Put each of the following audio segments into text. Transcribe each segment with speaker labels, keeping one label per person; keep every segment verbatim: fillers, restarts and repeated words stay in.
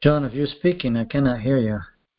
Speaker 1: John, if you're speaking, I cannot hear you.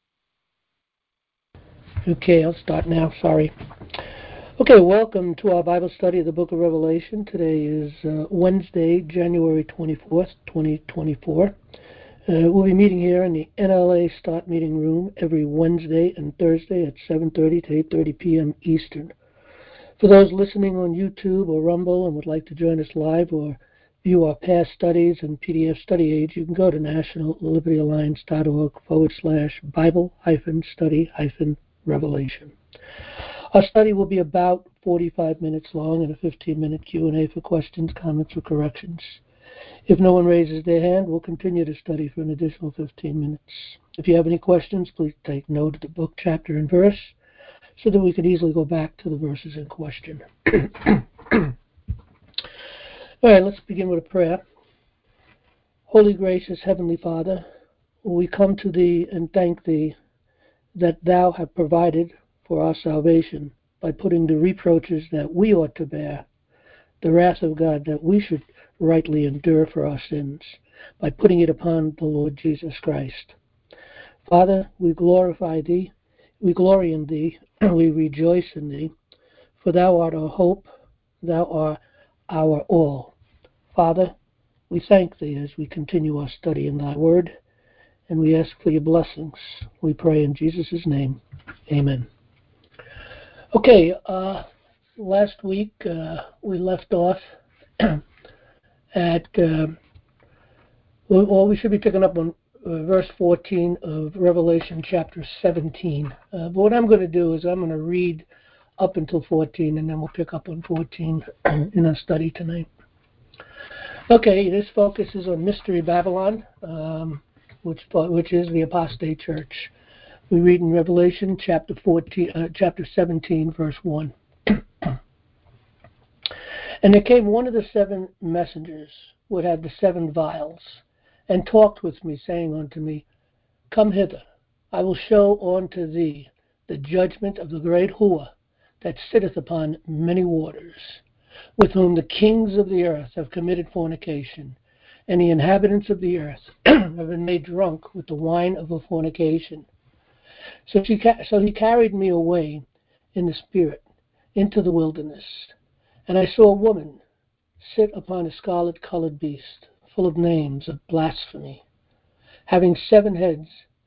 Speaker 2: Okay, I'll start now. Sorry. Okay, welcome to our Bible study of the book of Revelation. Today is uh, Wednesday, January twenty-fourth, twenty twenty-four. Uh, we'll be meeting here in the N L A Start Meeting Room every Wednesday and Thursday at seven thirty to eight thirty p.m. Eastern. For those listening on YouTube or Rumble and would like to join us live or view our past studies and P D F study aids, you can go to national liberty alliance dot org forward slash Bible hyphen study hyphen Revelation. Our study will be about forty-five minutes long and a fifteen minute Q and A for questions, comments, or corrections. If no one raises their hand, we'll continue to study for an additional fifteen minutes. If you have any questions, please take note of the book, chapter, and verse so that we can easily go back to the verses in question. All right, let's begin with a prayer. Holy, gracious Heavenly Father, we come to Thee and thank Thee that Thou hast provided for our salvation by putting the reproaches that we ought to bear, the wrath of God that we should rightly endure for our sins, by putting it upon the Lord Jesus Christ. Father, we glorify Thee, we glory in Thee, we rejoice in Thee, for Thou art our hope, Thou art our all. Father, we thank Thee as we continue our study in Thy Word, and we ask for Your blessings. We pray in Jesus' name. Amen. Okay, uh, last week uh, we left off at, uh, well, we should be picking up on uh, verse fourteen of Revelation chapter seventeen. Uh, but what I'm going to do is I'm going to read up until fourteen, and then we'll pick up on fourteen in our study tonight. Okay, this focuses on Mystery Babylon, um, which which is the apostate church. We read in Revelation chapter fourteen, uh, chapter seventeen, verse one. And there came one of the seven messengers, which had the seven vials, and talked with me, saying unto me, Come hither, I will show unto thee the judgment of the great whore that sitteth upon many waters, with whom the kings of the earth have committed fornication, and the inhabitants of the earth have been made drunk with the wine of her fornication. So, she ca- so he carried me away in the spirit into the wilderness, and I saw a woman sit upon a scarlet-colored beast, full of names of blasphemy, having seven heads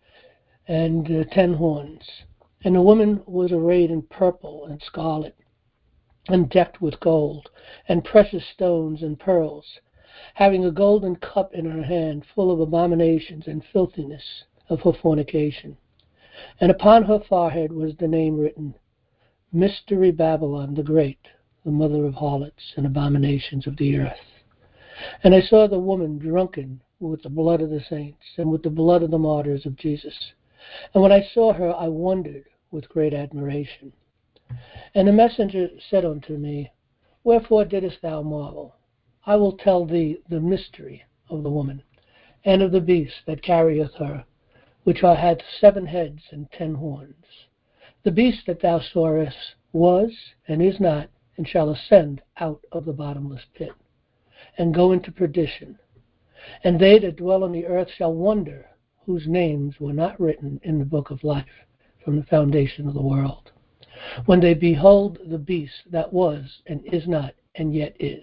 Speaker 2: and uh, ten horns. And the woman was arrayed in purple and scarlet, and decked with gold, and precious stones and pearls, having a golden cup in her hand, full of abominations and filthiness of her fornication. And upon her forehead was the name written, Mystery Babylon the Great, the mother of harlots and abominations of the earth. And I saw the woman drunken with the blood of the saints, and with the blood of the martyrs of Jesus. And when I saw her, I wondered with great admiration. And the messenger said unto me, Wherefore didst thou marvel? I will tell thee the mystery of the woman, and of the beast that carrieth her, which hath seven heads and ten horns. The beast that thou sawest was, and is not, and shall ascend out of the bottomless pit, and go into perdition. And they that dwell on the earth shall wonder, whose names were not written in the book of life from the foundation of the world, when they behold the beast that was, and is not, and yet is.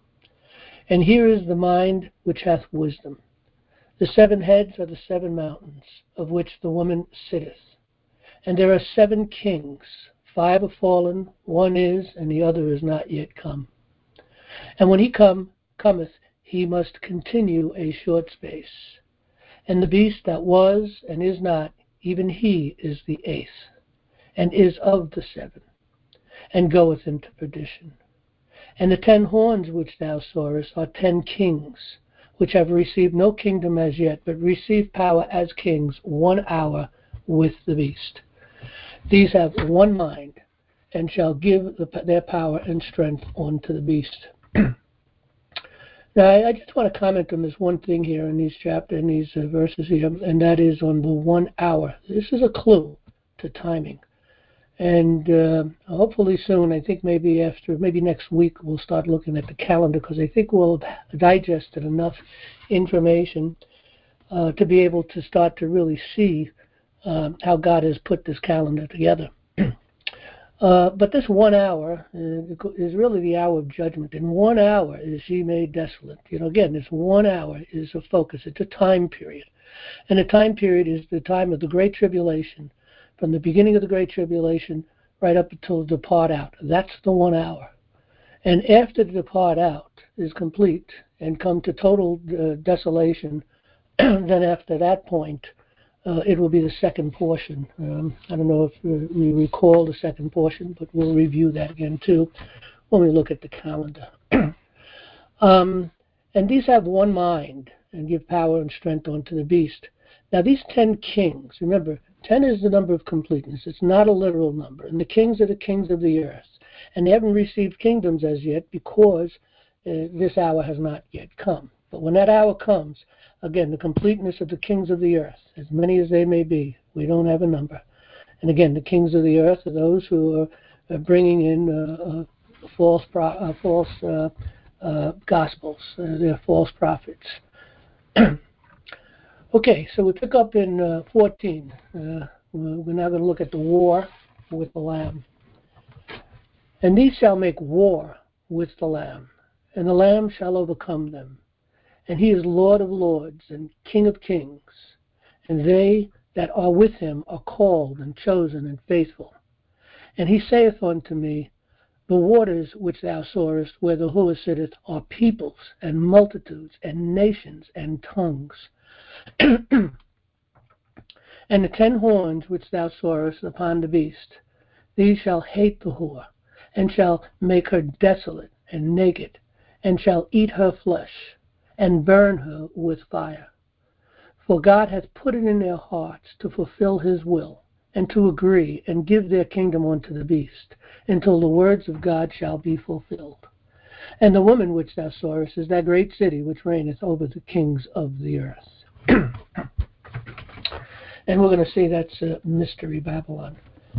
Speaker 2: And here is the mind which hath wisdom. The seven heads are the seven mountains, of which the woman sitteth. And there are seven kings, five are fallen, one is, and the other is not yet come. And when he come, cometh, he must continue a short space. And the beast that was, and is not, even he is the eighth, and is of the seven, and goeth into perdition. And the ten horns which thou sawest are ten kings, which have received no kingdom as yet, but receive power as kings one hour with the beast. These have one mind, and shall give the, their power and strength unto the beast. Now, I, I just want to comment on this one thing here in these chapters, in these uh, verses here, and that is on the one hour. This is a clue to timing. And uh, hopefully soon, I think maybe after, maybe next week, we'll start looking at the calendar, because I think we'll have digested enough information uh, to be able to start to really see um, how God has put this calendar together. uh, but this one hour uh, is really the hour of judgment. In one hour is she made desolate. You know, again, this one hour is a focus. It's a time period. And the time period is the time of the Great Tribulation, from the beginning of the Great Tribulation right up until the depart out. That's the one hour. And after the depart out is complete and come to total uh, desolation, then after that point, uh, it will be the second portion. Um, I don't know if uh, we recall the second portion, but we'll review that again too when we look at the calendar. um, and these have one mind and give power and strength unto the beast. Now these ten kings, remember, ten is the number of completeness. It's not a literal number. And the kings are the kings of the earth. And they haven't received kingdoms as yet because uh, this hour has not yet come. But when that hour comes, again, the completeness of the kings of the earth, as many as they may be, we don't have a number. And again, the kings of the earth are those who are, are bringing in uh, uh, false pro- uh, false uh, uh, gospels. Uh, they're false prophets. Okay, so we pick up in uh, fourteen. Uh, we're now going to look at the war with the Lamb. And these shall make war with the Lamb, and the Lamb shall overcome them. And he is Lord of lords and King of kings. And they that are with him are called and chosen and faithful. And he saith unto me, the waters which thou sawest, where the whore sitteth, are peoples and multitudes and nations and tongues. And the ten horns which thou sawest upon the beast, these shall hate the whore, and shall make her desolate and naked, and shall eat her flesh, and burn her with fire. For God hath put it in their hearts to fulfill his will, and to agree, and give their kingdom unto the beast, until the words of God shall be fulfilled. And the woman which thou sawest is that great city which reigneth over the kings of the earth. And we're going to see that's uh, Mystery Babylon.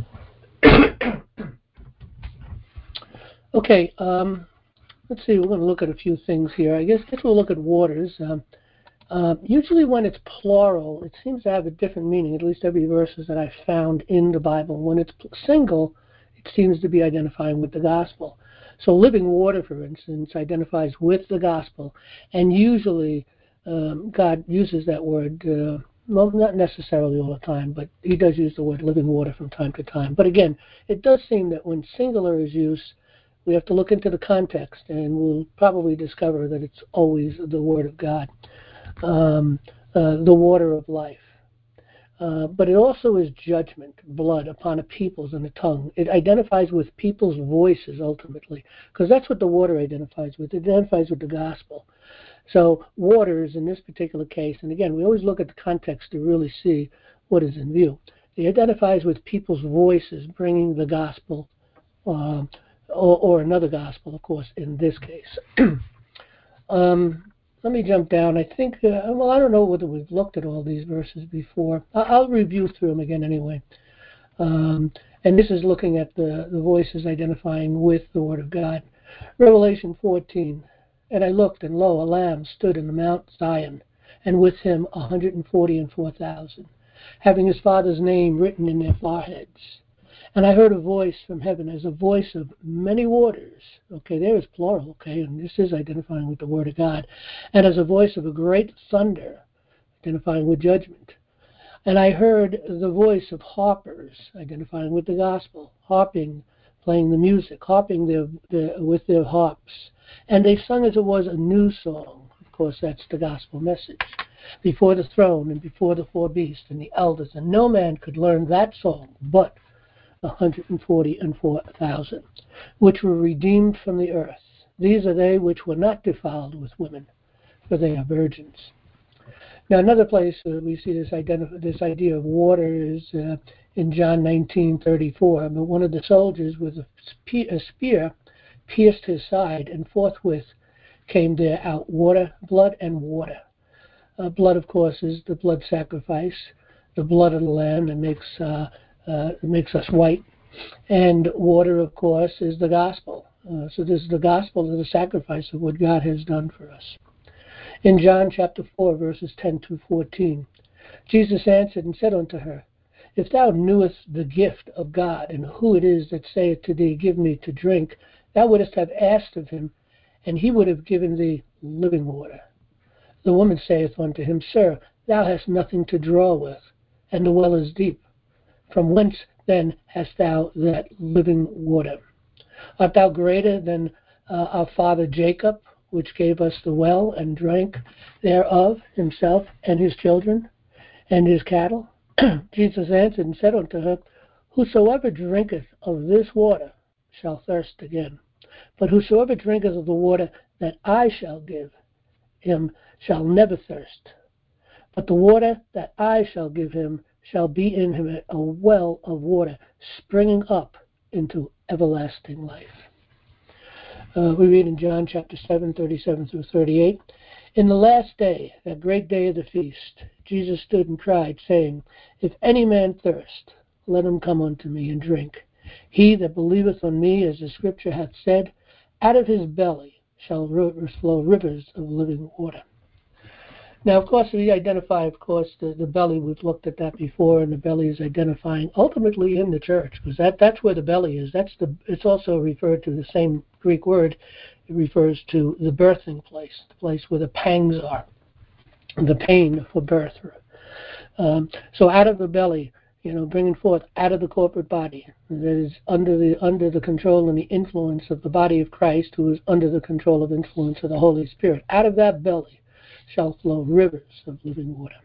Speaker 2: Okay, um, let's see, we're going to look at a few things here. I guess, guess we'll look at waters. Um, uh, usually when it's plural, it seems to have a different meaning, at least every verses that I've found in the Bible. When it's single, it seems to be identifying with the gospel. So living water, for instance, identifies with the gospel, and usually um, God uses that word, uh, well, not necessarily all the time, but he does use the word living water from time to time. But again, it does seem that when singular is used, we have to look into the context, and we'll probably discover that it's always the Word of God, um, uh, the water of life. Uh, but it also is judgment, blood upon a people's and a tongue. It identifies with people's voices ultimately, because that's what the water identifies with. It identifies with the gospel. So waters in this particular case, and again, we always look at the context to really see what is in view. It identifies with people's voices bringing the gospel, um, or, or another gospel, of course, in this case. um, let me jump down. I think, uh, well, I don't know whether we've looked at all these verses before. I'll review through them again anyway. Um, and this is looking at the, the voices identifying with the Word of God. Revelation fourteen. And I looked, and lo, a lamb stood in the Mount Zion, and with him a hundred and forty and four thousand, having his Father's name written in their foreheads. And I heard a voice from heaven as a voice of many waters. Okay, there is plural, okay, and this is identifying with the Word of God. And as a voice of a great thunder, identifying with judgment. And I heard the voice of harpers, identifying with the gospel, harping, playing the music, harping their, their, with their harps. And they sung as it was a new song. Of course, that's the gospel message. Before the throne and before the four beasts and the elders. And no man could learn that song but one hundred forty and four thousand, which were redeemed from the earth. These are they which were not defiled with women, for they are virgins. Now, another place uh, we see this, identif- this idea of water is uh, in John nineteen thirty-four. But one of the soldiers with a, spe- a spear pierced his side, and forthwith came there out water, blood, and water. Uh, blood, of course, is the blood sacrifice, the blood of the Lamb that makes uh, uh, makes us white, and water, of course, is the gospel. Uh, so this is the gospel of the sacrifice of what God has done for us. In John chapter four, verses ten to fourteen, Jesus answered and said unto her, If thou knewest the gift of God, and who it is that saith to thee, Give me to drink, thou wouldest have asked of him, and he would have given thee living water. The woman saith unto him, Sir, thou hast nothing to draw with, and the well is deep. From whence then hast thou that living water? Art thou greater than uh, our father Jacob, which gave us the well, and drank thereof himself and his children and his cattle? Jesus answered and said unto her, Whosoever drinketh of this water shall thirst again. But whosoever drinketh of the water that I shall give him shall never thirst. But the water that I shall give him shall be in him a well of water, springing up into everlasting life. Uh, we read in John chapter seven, thirty-seven through thirty-eight. In the last day, that great day of the feast, Jesus stood and cried, saying, If any man thirst, let him come unto me and drink. He that believeth on me, as the scripture hath said, out of his belly shall flow rivers of living water. Now, of course, we identify, of course, the, the belly. We've looked at that before, and the belly is identifying ultimately in the church, because that, that's where the belly is. That's the. It's also referred to the same Greek word. It refers to the birthing place, the place where the pangs are, the pain for birth. Um, so out of the belly, you know, bringing forth out of the corporate body that is under the under the control and the influence of the body of Christ, who is under the control of influence of the Holy Spirit. Out of that belly shall flow rivers of living water.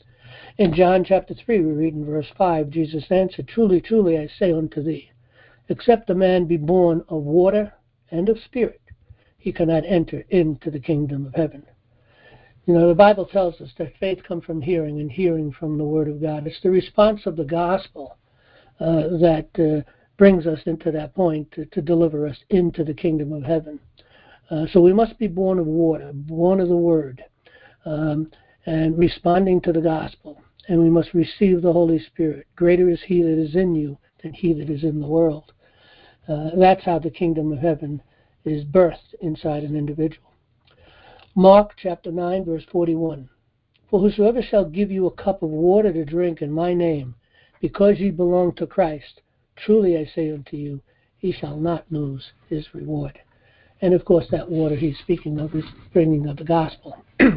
Speaker 2: In John chapter three, we read in verse five, Jesus answered, Truly, truly, I say unto thee, except a man be born of water and of spirit, he cannot enter into the kingdom of heaven. You know, the Bible tells us that faith comes from hearing, and hearing from the Word of God. It's the response of the gospel uh, that uh, brings us into that point to, to deliver us into the kingdom of heaven. Uh, so we must be born of water, born of the Word, um, and responding to the gospel. And we must receive the Holy Spirit. Greater is He that is in you than he that is in the world. Uh, that's how the kingdom of heaven is birthed inside an individual. Mark chapter nine, verse forty-one. For whosoever shall give you a cup of water to drink in my name, because ye belong to Christ, truly I say unto you, he shall not lose his reward. And of course that water he's speaking of is bringing of the gospel.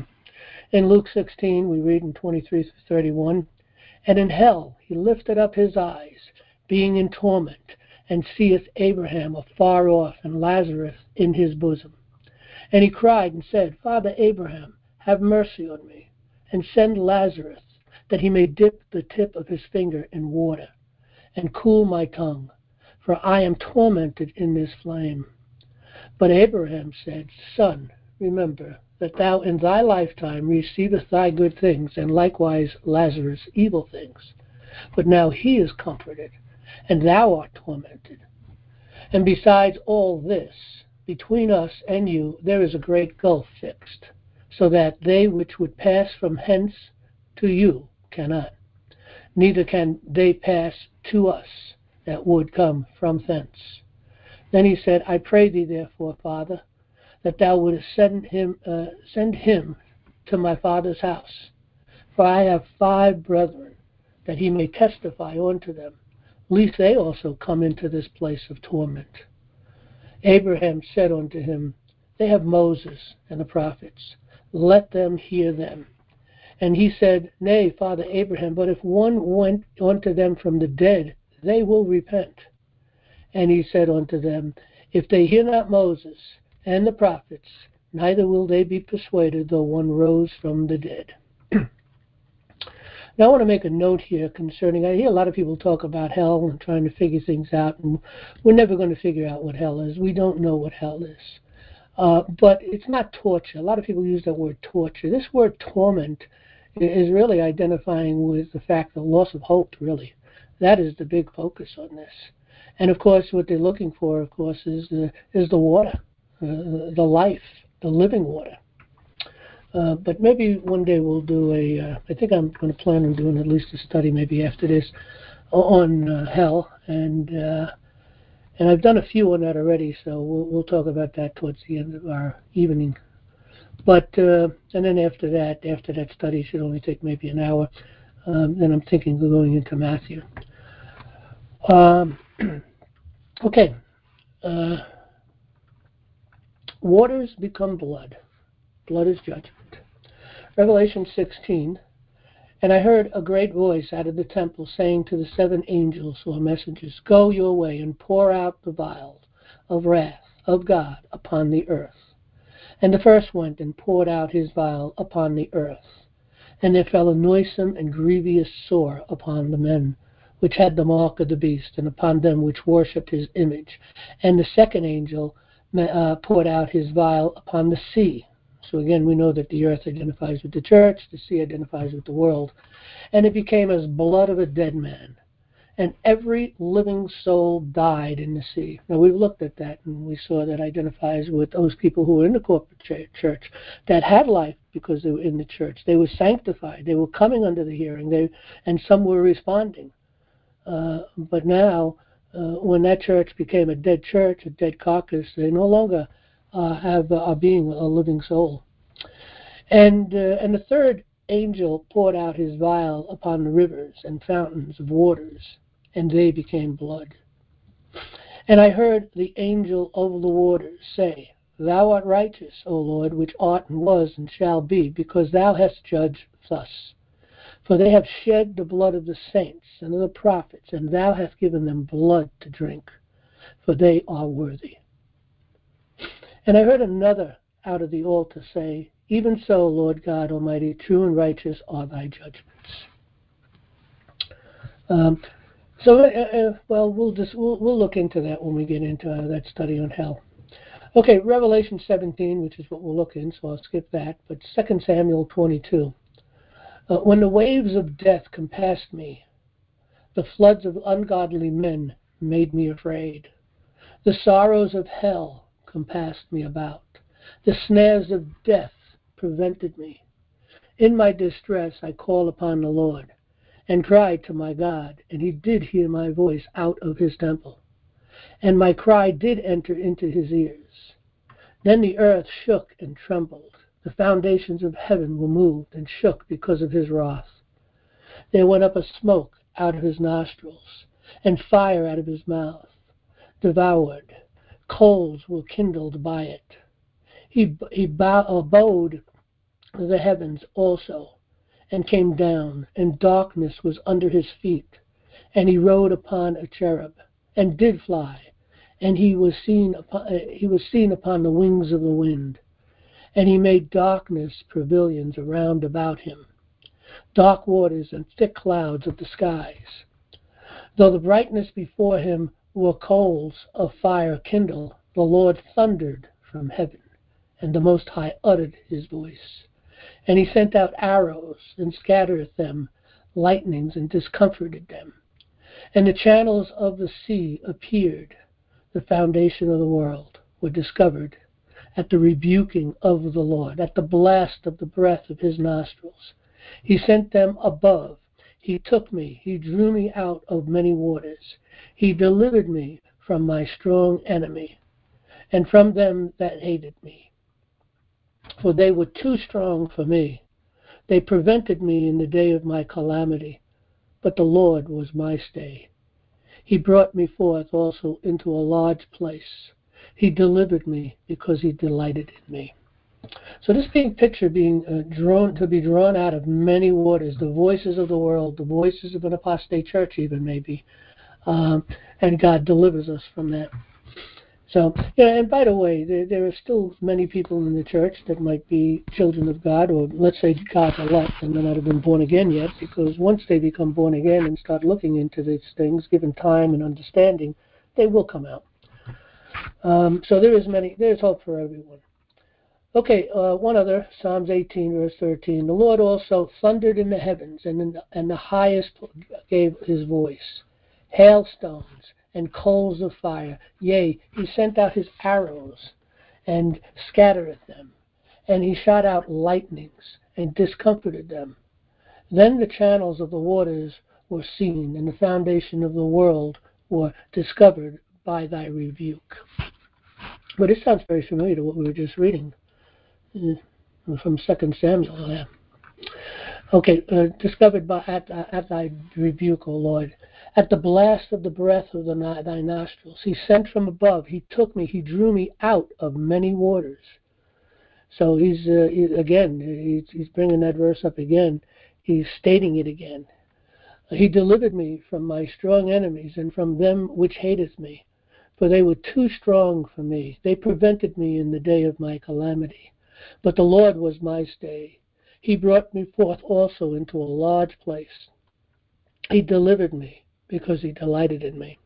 Speaker 2: In Luke sixteen, we read in twenty-three through thirty-one, And in hell he lifted up his eyes, being in torment, and seeth Abraham afar off, and Lazarus in his bosom. And he cried and said, Father Abraham, have mercy on me, and send Lazarus, that he may dip the tip of his finger in water, and cool my tongue, for I am tormented in this flame. But Abraham said, Son, remember that thou in thy lifetime receivest thy good things, and likewise Lazarus evil things. But now he is comforted, and thou art tormented. And besides all this, between us and you there is a great gulf fixed, so that they which would pass from hence to you cannot, neither can they pass to us that would come from thence. Then he said, I pray thee therefore, Father, that thou wouldest send him, uh, send him to my father's house. For I have five brethren, that he may testify unto them, lest they also come into this place of torment. Abraham said unto him, They have Moses and the prophets. Let them hear them. And he said, Nay, Father Abraham, but if one went unto them from the dead, they will repent. And he said unto them, If they hear not Moses and the prophets, neither will they be persuaded, though one rose from the dead. Now I want to make a note here concerning, I hear a lot of people talk about hell and trying to figure things out, and we're never going to figure out what hell is. We don't know what hell is. Uh, but it's not torture. A lot of people use that word torture. This word torment is really identifying with the fact of loss of hope, really. That is the big focus on this. And of course, what they're looking for, of course, is the, is the water, uh, the life, the living water. Uh, but maybe one day we'll do a, uh, I think I'm going to plan on doing at least a study maybe after this on uh, hell. And uh, and I've done a few on that already, so we'll, we'll talk about that towards the end of our evening. But, uh, and then after that, after that study should only take maybe an hour, um, then I'm thinking of going into Matthew. Um, okay. Uh, waters become blood. Blood is judgment. Revelation sixteen. And I heard a great voice out of the temple saying to the seven angels or messengers, Go your way and pour out the vial of wrath of God upon the earth. And the first went and poured out his vial upon the earth. And there fell a noisome and grievous sore upon the men which had the mark of the beast, and upon them which worshipped his image. And the second angel uh, poured out his vial upon the sea. So again, we know that the earth identifies with the church, the sea identifies with the world. And it became as blood of a dead man. And every living soul died in the sea. Now, we've looked at that, and we saw that identifies with those people who were in the corporate church that had life because they were in the church. They were sanctified. They were coming under the hearing, they, and some were responding. Uh, but now, uh, when that church became a dead church, a dead carcass, they no longer uh, have uh, are being a living soul. And uh, and the third angel poured out his vial upon the rivers and fountains of waters, and they became blood. And I heard the angel over the waters say, Thou art righteous, O Lord, which art and was and shall be, because thou hast judged thus. For they have shed the blood of the saints and of the prophets, and thou hast given them blood to drink, for they are worthy. And I heard another out of the altar say, Even so, Lord God Almighty, true and righteous are thy judgments. Um, so, uh, uh, well, we'll just we'll, we'll look into that when we get into uh, that study on hell. Okay, Revelation seventeen, which is what we'll look in, so I'll skip that. But Second Samuel twenty-two. Uh, when the waves of death compassed me, the floods of ungodly men made me afraid. The sorrows of hell compassed me about. The snares of death prevented me. In my distress I called upon the Lord, and cried to my God, and he did hear my voice out of his temple. And my cry did enter into his ears. Then the earth shook and trembled. The foundations of heaven were moved and shook because of his wrath. There went up a smoke out of his nostrils, and fire out of his mouth. Devoured, coals were kindled by it. He, he bow, uh, bowed the heavens also, and came down, and darkness was under his feet. And he rode upon a cherub, and did fly, and he was seen upon, uh, he was seen upon the wings of the wind. And he made darkness pavilions around about him, dark waters and thick clouds of the skies. Though the brightness before him were coals of fire kindled, the Lord thundered from heaven, and the Most High uttered his voice. And he sent out arrows, and scattered them, lightnings, and discomforted them. And the channels of the sea appeared. The foundation of the world were discovered at the rebuking of the Lord, at the blast of the breath of his nostrils. He sent them above. He took me. He drew me out of many waters. He delivered me from my strong enemy, and from them that hated me. For they were too strong for me. They prevented me in the day of my calamity, but the Lord was my stay. He brought me forth also into a large place. He delivered me because he delighted in me. So this being picture being uh, drawn to be drawn out of many waters, the voices of the world, the voices of an apostate church even maybe, um, and God delivers us from that. So, you know, and by the way, there, there are still many people in the church that might be children of God, or let's say God's elect, and they might have been born again yet, because once they become born again and start looking into these things, given time and understanding, they will come out. Um, so there is many, there's hope for everyone. Okay, uh, one other, Psalms eighteen, verse thirteen. The Lord also thundered in the heavens, and in the, and the highest gave his voice. Hailstones and coals of fire. Yea, he sent out his arrows and scattered them. And he shot out lightnings and discomfited them. Then the channels of the waters were seen, and the foundation of the world were discovered by thy rebuke. But it sounds very familiar to what we were just reading. from Second Samuel there. Okay, uh, discovered by at, uh, at thy rebuke, O Lord. At the blast of the breath of the, thy nostrils, he sent from above. He took me. He drew me out of many waters. So he's, uh, he, again, he's, he's bringing that verse up again. He's stating it again. He delivered me from my strong enemies and from them which hateth me. For they were too strong for me. They prevented me in the day of my calamity. But the Lord was my stay. He brought me forth also into a large place. He delivered me because he delighted in me.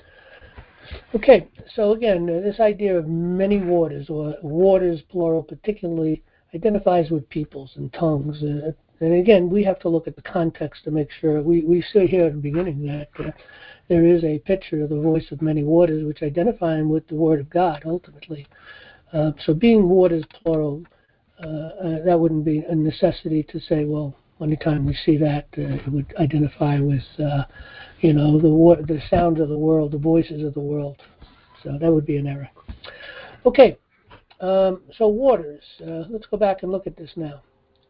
Speaker 2: Okay, so again, uh, this idea of many waters, or waters plural, particularly identifies with peoples and tongues. Uh, and again, we have to look at the context to make sure. We, we see here at the beginning that uh, there is a picture of the voice of many waters, which identify him with the Word of God, ultimately. Uh, so being waters plural, uh, uh, that wouldn't be a necessity to say, well, anytime we see that, uh, it would identify with, uh, you know, the wa- the sounds of the world, the voices of the world. So that would be an error. Okay, um, so waters. Uh, let's go back and look at this now.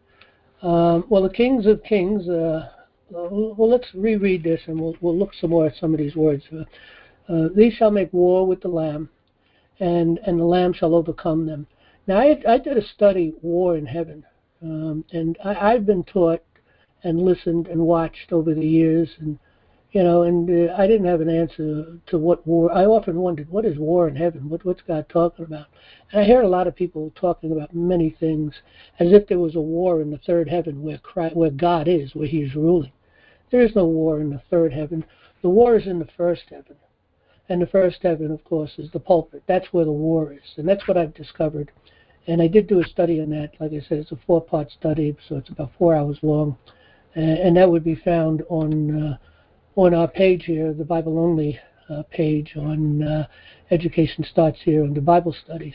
Speaker 2: Um, well, the kings of kings. Uh, well, let's reread this, and we'll we'll look some more at some of these words. Uh, uh, these shall make war with the Lamb, and and the Lamb shall overcome them. Now, I, I did a study, War in Heaven, um, and I, I've been taught and listened and watched over the years, and you know, and uh, I didn't have an answer to what war. I often wondered, what is war in heaven? What what's God talking about? And I hear a lot of people talking about many things as if there was a war in the third heaven where Christ, where God is, where He is ruling. There is no war in the third heaven. The war is in the first heaven. And the first heaven, of course, is the pulpit. That's where the war is. And that's what I've discovered. And I did do a study on that. Like I said, it's a four-part study, so it's about four hours long. And, and that would be found on uh, on our page here, the Bible-only uh, page on uh, Education Starts Here under Bible Studies.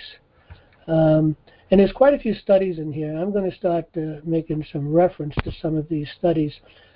Speaker 2: Um, and there's quite a few studies in here. I'm going to start uh, making some reference to some of these studies.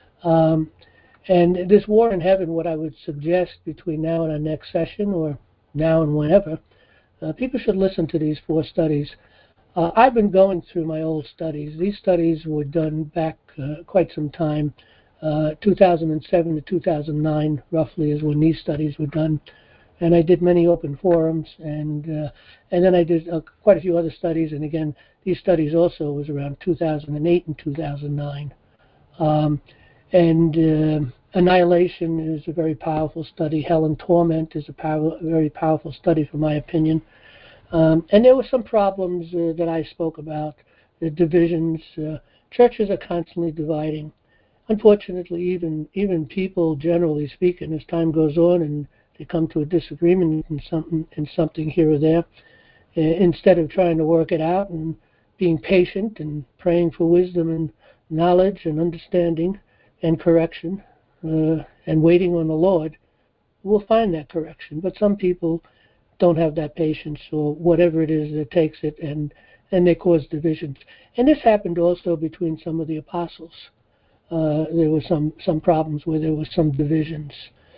Speaker 2: Um, And this war in heaven, what I would suggest between now and our next session, or now and whenever, uh, people should listen to these four studies. Uh, I've been going through my old studies. These studies were done back uh, quite some time. Uh, two thousand seven to two thousand nine, roughly, is when these studies were done. And I did many open forums, and uh, and then I did uh, quite a few other studies. And again, these studies also was around two thousand eight and two thousand nine. Um, and uh, Annihilation is a very powerful study. Hell and Torment is a power, very powerful study, from my opinion. Um, and there were some problems uh, that I spoke about, the divisions. Uh, churches are constantly dividing. Unfortunately, even even people, generally speaking, as time goes on and they come to a disagreement in something, in something here or there, uh, instead of trying to work it out and being patient and praying for wisdom and knowledge and understanding and correction, uh, and waiting on the Lord, we'll find that correction. But some people don't have that patience, or whatever it is that takes it, and, and they cause divisions. And this happened also between some of the apostles. Uh, there were some, some problems where there were some divisions.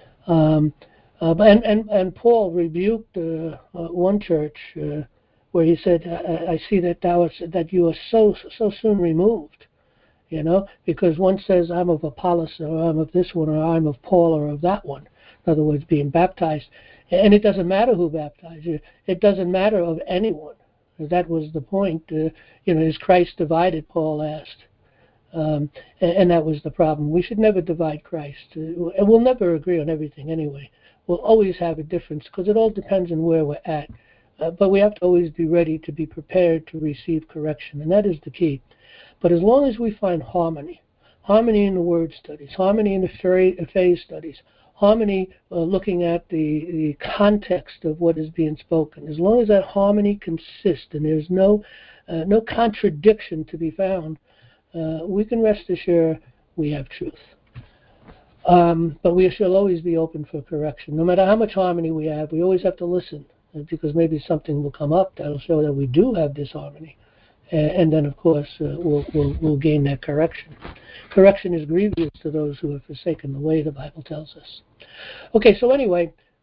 Speaker 2: Um, uh, and, and, and Paul rebuked uh, uh, one church uh, where he said, I, I see that thou art, that you are so so soon removed, you know, because one says, I'm of Apollos, or I'm of this one, or I'm of Paul, or of that one. In other words, being baptized. And it doesn't matter who baptized you. It doesn't matter of anyone. That was the point. Uh, you know, is Christ divided, Paul asked. Um, and, and that was the problem. We should never divide Christ. Uh, and we'll never agree on everything anyway. We'll always have a difference, because it all depends on where we're at. Uh, but we have to always be ready to be prepared to receive correction, and that is the key. But as long as we find harmony, harmony in the word studies, harmony in the phase studies, harmony uh, looking at the, the context of what is being spoken, as long as that harmony consists and there's no, uh, no contradiction to be found, Uh, we can rest assured we have truth. Um, but we shall always be open for correction. No matter how much harmony we have, we always have to listen, uh, because maybe something will come up that will show that we do have disharmony. Uh, and then, of course, uh, we'll, we'll, we'll gain that correction. Correction is grievous to those who have forsaken the way, the Bible tells us. Okay, so anyway,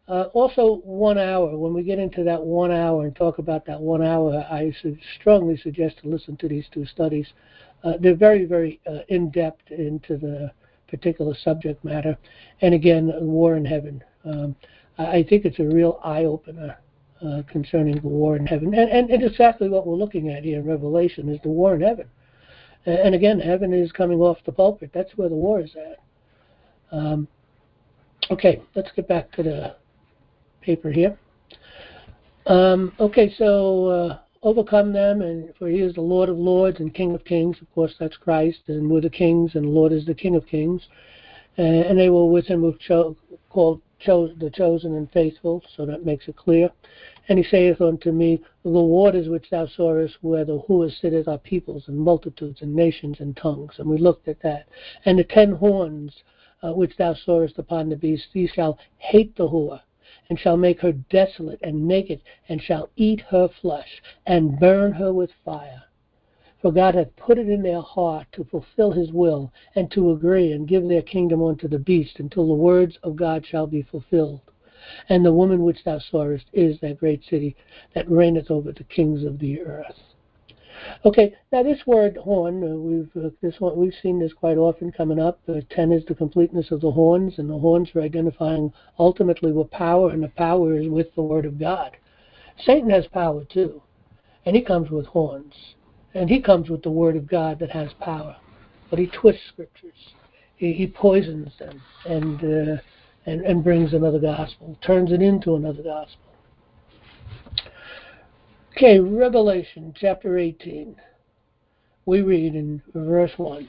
Speaker 2: Uh, also, one hour. When we get into that one hour and talk about that one hour, I su- strongly suggest to listen to these two studies. Uh, they're very, very uh, in-depth into the particular subject matter. And again, War in Heaven. Um, I, I think it's a real eye-opener uh, concerning the war in heaven. And, and, and exactly what we're looking at here in Revelation is the war in heaven. And, and again, heaven is coming off the pulpit. That's where the war is at. Um, okay, let's get back to the paper here. Um, okay, so uh, overcome them, and for he is the Lord of lords and King of kings. Of course, that's Christ, and we're the kings, and the Lord is the King of kings. Uh, and they were with him who cho- called cho- the chosen and faithful, so that makes it clear. And he saith unto me, the waters which thou sawest, where the whore sitteth, are peoples and multitudes and nations and tongues. And we looked at that. And the ten horns uh, which thou sawest upon the beast, these shall hate the whore, and shall make her desolate and naked, and shall eat her flesh, and burn her with fire. For God hath put it in their heart to fulfill his will, and to agree, and give their kingdom unto the beast, until the words of God shall be fulfilled. And the woman which thou sawest is that great city that reigneth over the kings of the earth. Okay, now this word horn, uh, we've uh, this one we've seen this quite often coming up. Uh, ten is the completeness of the horns, and the horns are identifying ultimately with power, and the power is with the word of God. Satan has power too, and he comes with horns, and he comes with the word of God that has power, but he twists scriptures, he, he poisons them, and, uh, and and brings another gospel, turns it into another gospel. Okay, Revelation chapter eighteen. We read in verse one.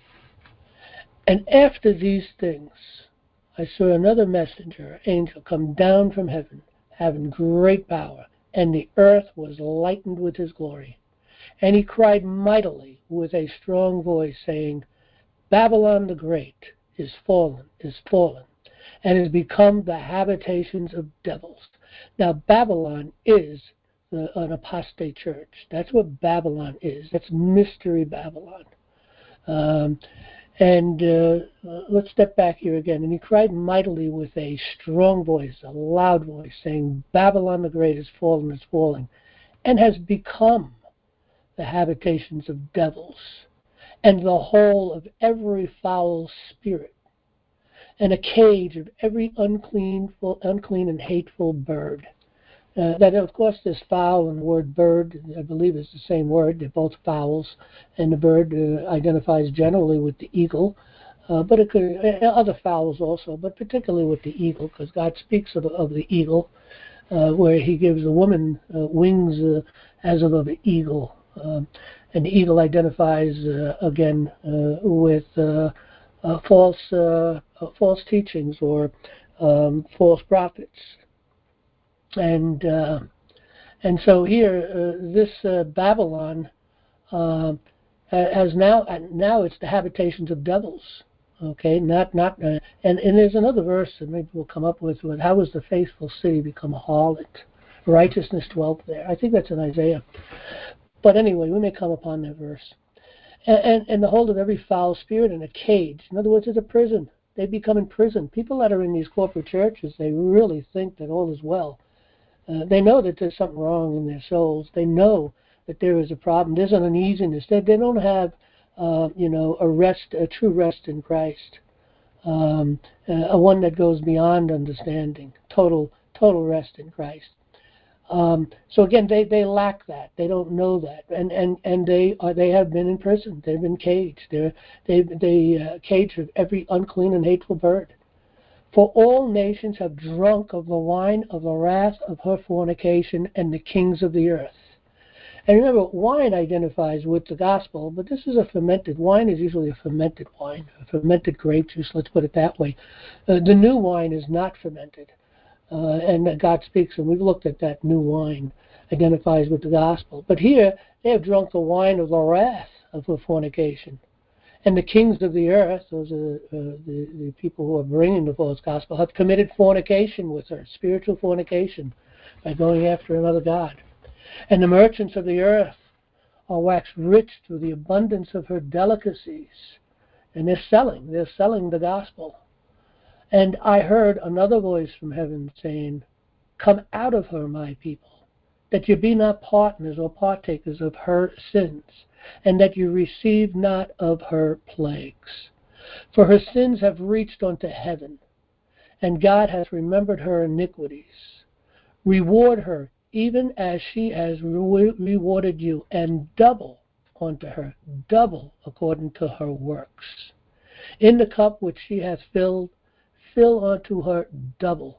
Speaker 2: And after these things, I saw another messenger, angel, come down from heaven, having great power, and the earth was lightened with his glory. And he cried mightily with a strong voice, saying, Babylon the Great is fallen, is fallen, and is become the habitations of devils. Now, Babylon is the, an apostate church. That's what Babylon is. That's mystery Babylon. Um, and uh, uh, let's step back here again. And he cried mightily with a strong voice, a loud voice, saying, Babylon the Great is fallen, is falling, and has become the habitations of devils, and the hole of every foul spirit, and a cage of every unclean, unclean and hateful bird. Uh, that, of course, this fowl and the word bird, I believe, is the same word. They're both fowls, and the bird uh, identifies generally with the eagle, uh, but it could uh, other fowls also, but particularly with the eagle, because God speaks of, of the eagle, uh, where He gives the woman uh, wings uh, as of an eagle, um, and the eagle identifies uh, again uh, with uh, uh, false uh, uh, false teachings or um, false prophets. And uh, and so here, uh, this uh, Babylon uh, has now now it's the habitations of devils. Okay, not not uh, and and there's another verse that maybe we'll come up with. with how was the faithful city become a harlot? Righteousness dwelt there. I think that's in Isaiah. But anyway, we may come upon that verse. And and, and the hold of every foul spirit in a cage. In other words, it's a prison. They become imprisoned. People that are in these corporate churches, they really think that all is well. Uh, they know that there's something wrong in their souls. They know that there is a problem. There's an uneasiness. They, they don't have, uh, you know, a rest, a true rest in Christ, um, uh, a one that goes beyond understanding, total, total rest in Christ. Um, so again, they, they lack that. They don't know that, and and and they are they have been in prison. They've been caged. They're they they uh, caged with every unclean and hateful bird. For all nations have drunk of the wine of the wrath of her fornication, and the kings of the earth. And remember, wine identifies with the gospel, but this is a fermented wine. Is usually a fermented wine, a fermented grape juice. Let's put it that way. Uh, the new wine is not fermented, uh, and God speaks, and we've looked at that. New wine identifies with the gospel, but here they have drunk the wine of the wrath of her fornication. And the kings of the earth, those are uh, the, the people who are bringing the false gospel, have committed fornication with her, spiritual fornication, by going after another god. And the merchants of the earth are waxed rich through the abundance of her delicacies. And they're selling, they're selling the gospel. And I heard another voice from heaven saying, come out of her, my people, that you be not partners or partakers of her sins, and that you receive not of her plagues. For her sins have reached unto heaven, and God hath remembered her iniquities. Reward her, even as she has re- rewarded you, and double unto her, double according to her works. In the cup which she hath filled, fill unto her double.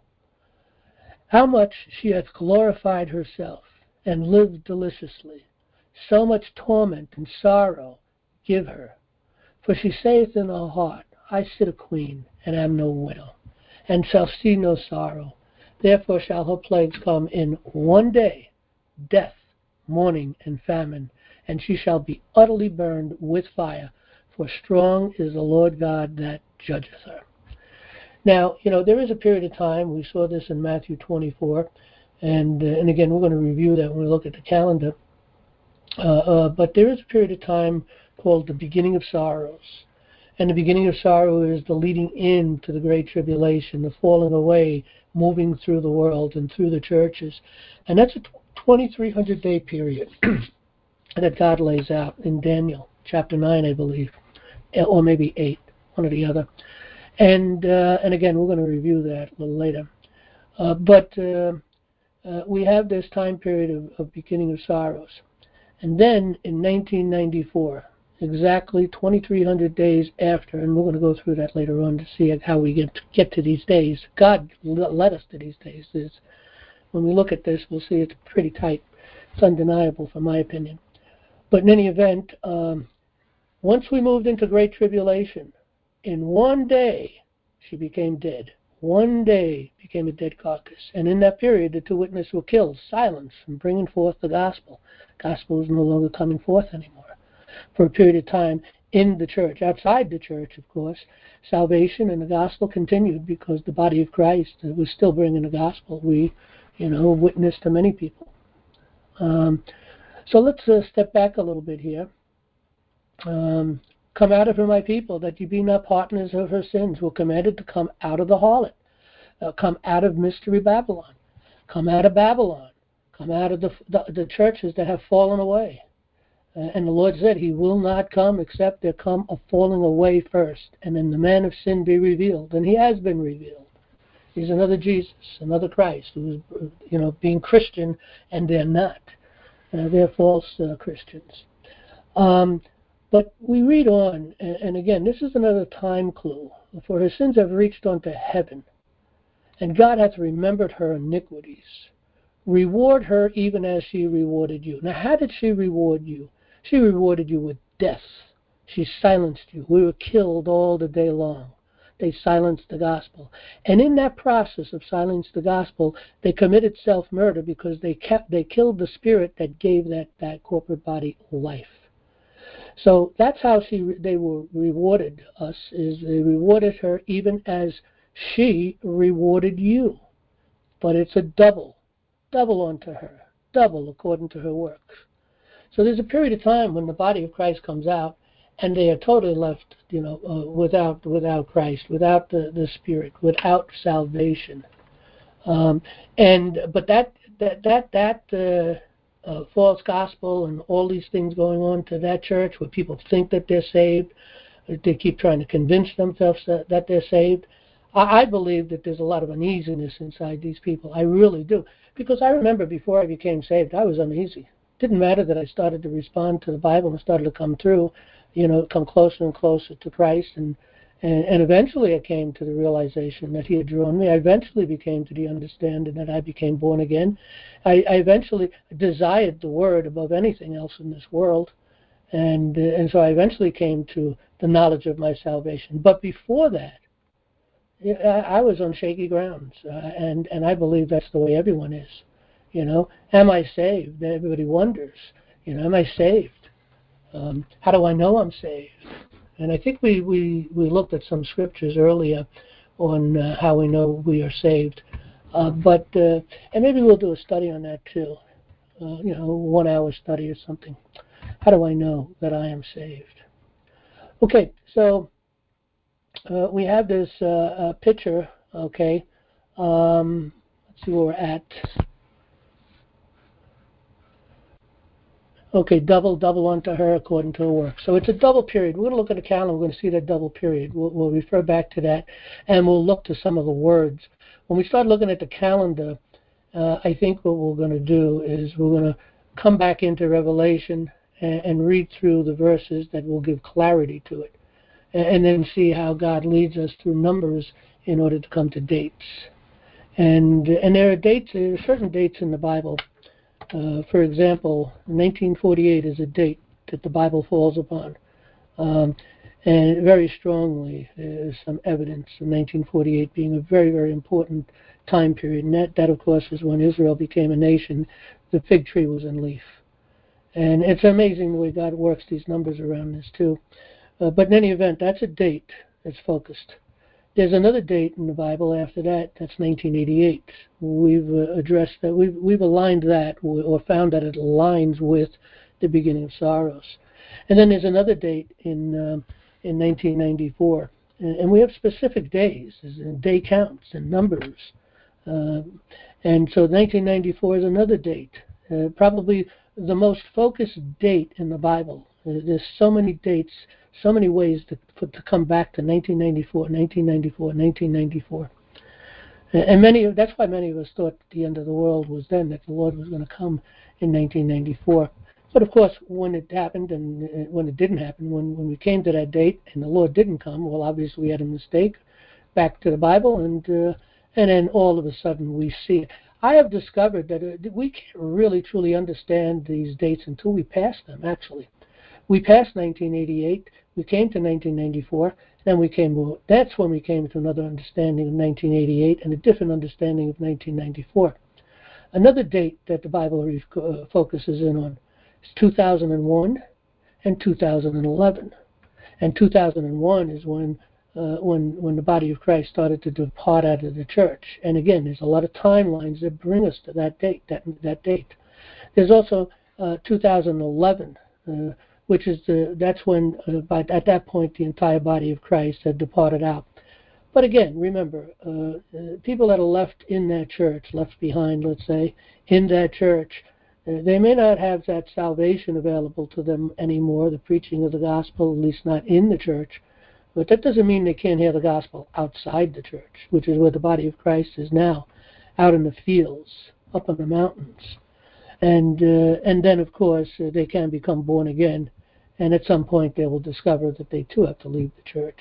Speaker 2: How much she hath glorified herself, and lived deliciously. So much torment and sorrow give her. For she saith in her heart, I sit a queen, and am no widow, and shall see no sorrow. Therefore shall her plagues come in one day, death, mourning, and famine, and she shall be utterly burned with fire, for strong is the Lord God that judgeth her. Now, you know, there is a period of time, we saw this in Matthew twenty-four, and, uh, and again, we're going to review that when we look at the calendar, uh, uh, but there is a period of time called the beginning of sorrows. And the beginning of sorrow is the leading in to the Great Tribulation, the falling away, moving through the world and through the churches. And that's a twenty-three hundred day period that God lays out in Daniel, chapter nine, I believe, or maybe eight, one or the other. And uh, and again, we're going to review that a little later. Uh, but uh, uh, we have this time period of, of beginning of sorrows. And then in nineteen ninety-four, exactly twenty-three hundred days after, and we're going to go through that later on to see how we get to, get to these days. God led us to these days. There's, when we look at this, we'll see it's pretty tight. It's undeniable, from my opinion. But in any event, um, once we moved into Great Tribulation, in one day she became dead. One day became a dead carcass. And in that period, the two witnesses were killed, silenced from bringing forth the gospel. Gospel is no longer coming forth anymore. For a period of time in the church, outside the church, of course, salvation and the gospel continued because the body of Christ was still bringing the gospel. We, you know, witnessed to many people. Um, so let's uh, step back a little bit here. Um, come out of her, my people, that you be not partners of her sins. We're commanded to come out of the harlot, uh, come out of mystery Babylon, come out of Babylon, come out of the, the, the churches that have fallen away. Uh, and the Lord said he will not come except there come a falling away first, and then the man of sin be revealed. And he has been revealed. He's another Jesus, another Christ, who's, you know, being Christian, and they're not. Uh, they're false uh, Christians. Um, but we read on, and, and again, this is another time clue. For her sins have reached unto heaven, and God hath remembered her iniquities. Reward her even as she rewarded you. Now, how did she reward you? She rewarded you with death. She silenced you. We were killed all the day long. They silenced the gospel. And in that process of silencing the gospel, they committed self-murder because they kept, they killed the spirit that gave that, that corporate body life. So that's how she they were rewarded us, is they rewarded her even as she rewarded you. But it's a double, double unto her, double according to her works. So there's a period of time when the body of Christ comes out, and they are totally left, you know, uh, without without Christ, without the, the Spirit, without salvation. Um, and but that that that that uh, uh, false gospel and all these things going on to that church, where people think that they're saved, they keep trying to convince themselves that, that they're saved. I, I believe that there's a lot of uneasiness inside these people. I really do, because I remember before I became saved, I was uneasy. Didn't matter that I started to respond to the Bible and started to come through, you know, come closer and closer to Christ, and, and, and eventually I came to the realization that he had drawn me. I eventually became to the understanding that I became born again. I, I eventually desired the Word above anything else in this world, and uh, and so I eventually came to the knowledge of my salvation. But before that, I, I was on shaky grounds, uh, and, and I believe that's the way everyone is. You know, am I saved? Everybody wonders. You know, am I saved? Um, how do I know I'm saved? And I think we, we, we looked at some scriptures earlier on uh, how we know we are saved. Uh, but uh, and maybe we'll do a study on that too. Uh, you know, one hour study or something. How do I know that I am saved? Okay, so uh, we have this uh, uh, picture, okay. Um, let's see where we're at. Okay, double, double unto her according to her work. So it's a double period. We're going to look at the calendar. We're going to see that double period. We'll, we'll refer back to that, and we'll look to some of the words. When we start looking at the calendar, uh, I think what we're going to do is we're going to come back into Revelation and, and read through the verses that will give clarity to it, and, and then see how God leads us through numbers in order to come to dates. And and there are dates, there are certain dates in the Bible. Uh, for example, nineteen forty-eight is a date that the Bible falls upon. Um, and very strongly, there's some evidence of nineteen forty-eight being a very, very important time period. And that, that, of course, is when Israel became a nation. The fig tree was in leaf. And it's amazing the way God works these numbers around this, too. Uh, but in any event, that's a date that's focused. There's another date in the Bible after that, that's nineteen eighty-eight. We've uh, addressed that, we've, we've aligned that, or found that it aligns with the beginning of sorrows. And then there's another date in um, in nineteen ninety-four. And, and we have specific days, day counts and numbers. Um, and so nineteen ninety-four is another date, uh, probably the most focused date in the Bible. Uh, there's so many dates, so many ways to, to come back to nineteen ninety-four, nineteen ninety-four, nineteen ninety-four. And many, that's why many of us thought the end of the world was then, that the Lord was going to come in nineteen ninety-four. But of course, when it happened and when it didn't happen, when, when we came to that date and the Lord didn't come, well, obviously we had a mistake. Back to the Bible, and uh, and then all of a sudden we see it. I have discovered that uh, we can't really truly understand these dates until we pass them, actually. We passed nineteen eighty-eight, we came to nineteen ninety-four, then we came, that's when we came to another understanding of nineteen eighty-eight and a different understanding of nineteen ninety-four. Another date that the Bible uh, focuses in on is two thousand one and two thousand eleven. And two thousand one is when uh, when when the body of Christ started to depart out of the church. And again, there's a lot of timelines that bring us to that date. That that date. There's also uh, two thousand eleven, uh, which is the that's when uh, by at that point the entire body of Christ had departed out. But again, remember, uh, uh, people that are left in that church, left behind, let's say, in that church, uh, they may not have that salvation available to them anymore, the preaching of the gospel, at least not in the church. But that doesn't mean they can't hear the gospel outside the church, which is where the body of Christ is now, out in the fields, up on the mountains. And uh, and then, of course, uh, they can become born again, and at some point they will discover that they too have to leave the church.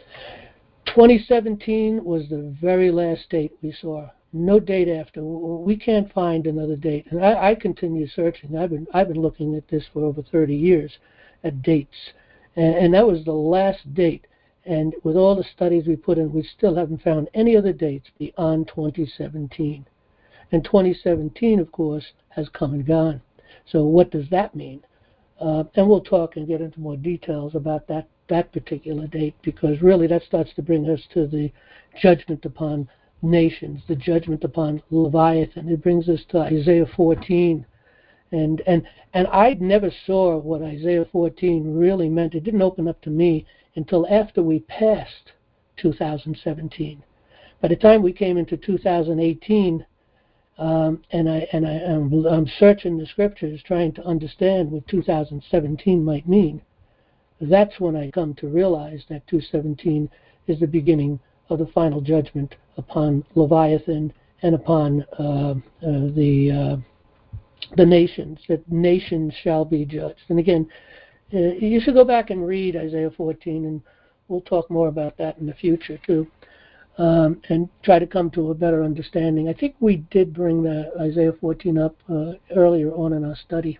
Speaker 2: twenty seventeen was the very last date we saw. No date after. We can't find another date. And I, I continue searching. I've been I've been looking at this for over thirty years, at dates. And, and that was the last date. And with all the studies we put in, we still haven't found any other dates beyond twenty seventeen. And twenty seventeen, of course, has come and gone. So what does that mean? Uh, and we'll talk and get into more details about that, that particular date, because really that starts to bring us to the judgment upon nations, the judgment upon Leviathan. It brings us to Isaiah fourteen. And, and, and I never saw what Isaiah fourteen really meant. It didn't open up to me until after we passed two thousand seventeen. By the time we came into two thousand eighteen, Um, and I and I am I'm, I'm searching the scriptures, trying to understand what two thousand seventeen might mean. That's when I come to realize that two seventeen is the beginning of the final judgment upon Leviathan and upon uh, uh, the uh, the nations. That nations shall be judged. And again, uh, you should go back and read Isaiah fourteen, and we'll talk more about that in the future too. Um, and try to come to a better understanding. I think we did bring the Isaiah fourteen up uh, earlier on in our study.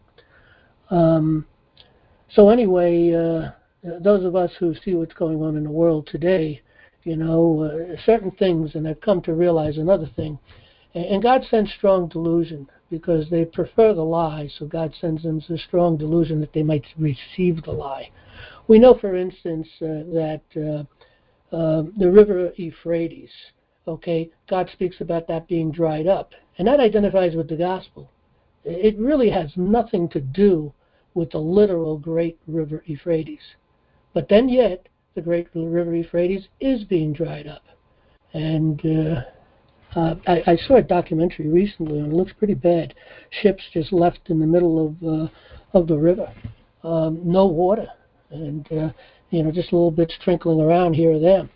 Speaker 2: Um, so anyway, uh, those of us who see what's going on in the world today, you know, uh, certain things, and I've come to realize another thing. And God sends strong delusion because they prefer the lie, so God sends them a strong delusion that they might receive the lie. We know, for instance, uh, that uh, Uh, the river Euphrates, okay, God speaks about that being dried up, and that identifies with the gospel. It really has nothing to do with the literal great river Euphrates. But then yet, the great river Euphrates is being dried up. And uh, uh, I, I saw a documentary recently, and it looks pretty bad. Ships just left in the middle of uh, of the river, um, no water, and uh, you know, just a little bit trickling around here or there.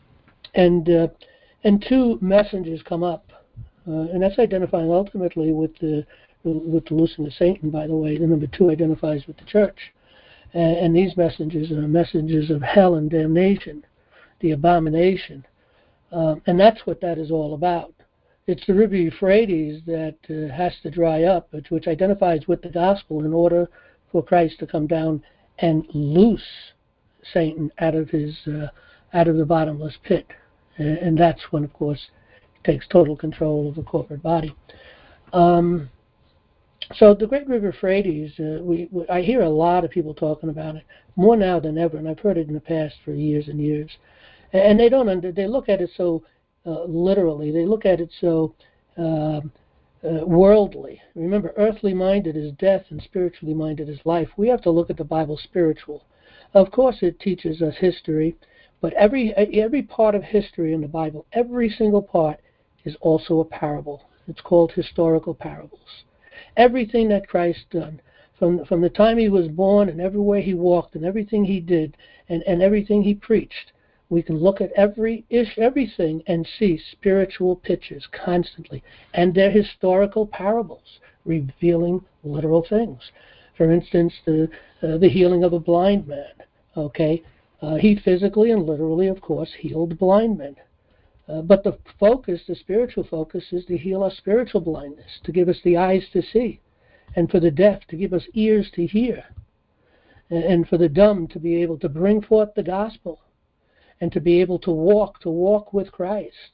Speaker 2: And uh, and two messengers come up, uh, and that's identifying ultimately with the with the loosing of Satan. By the way, the number two identifies with the church, and, and these messengers are messengers of hell and damnation, the abomination, um, and that's what that is all about. It's the river Euphrates that uh, has to dry up, which, which identifies with the gospel in order for Christ to come down and loose Satan out of his uh, out of the bottomless pit, and, and that's when, of course, he takes total control of the corporate body. Um, so the Great River Euphrates, uh, we, we I hear a lot of people talking about it more now than ever, and I've heard it in the past for years and years, and, and they don't under, they look at it so uh, literally, they look at it so um, uh, worldly. Remember, earthly minded is death, and spiritually minded is life. We have to look at the Bible spiritual. Of course, it teaches us history, but every every part of history in the Bible, every single part, is also a parable. It's called historical parables. Everything that Christ done, from from the time he was born and everywhere he walked and everything he did and, and everything he preached, we can look at every ish everything and see spiritual pictures constantly, and they're historical parables revealing literal things. For instance, the uh, the healing of a blind man. Okay, uh, he physically and literally, of course, healed blind men. Uh, but the focus, the spiritual focus, is to heal our spiritual blindness, to give us the eyes to see, and for the deaf to give us ears to hear, and, and for the dumb to be able to bring forth the gospel, and to be able to walk, to walk with Christ.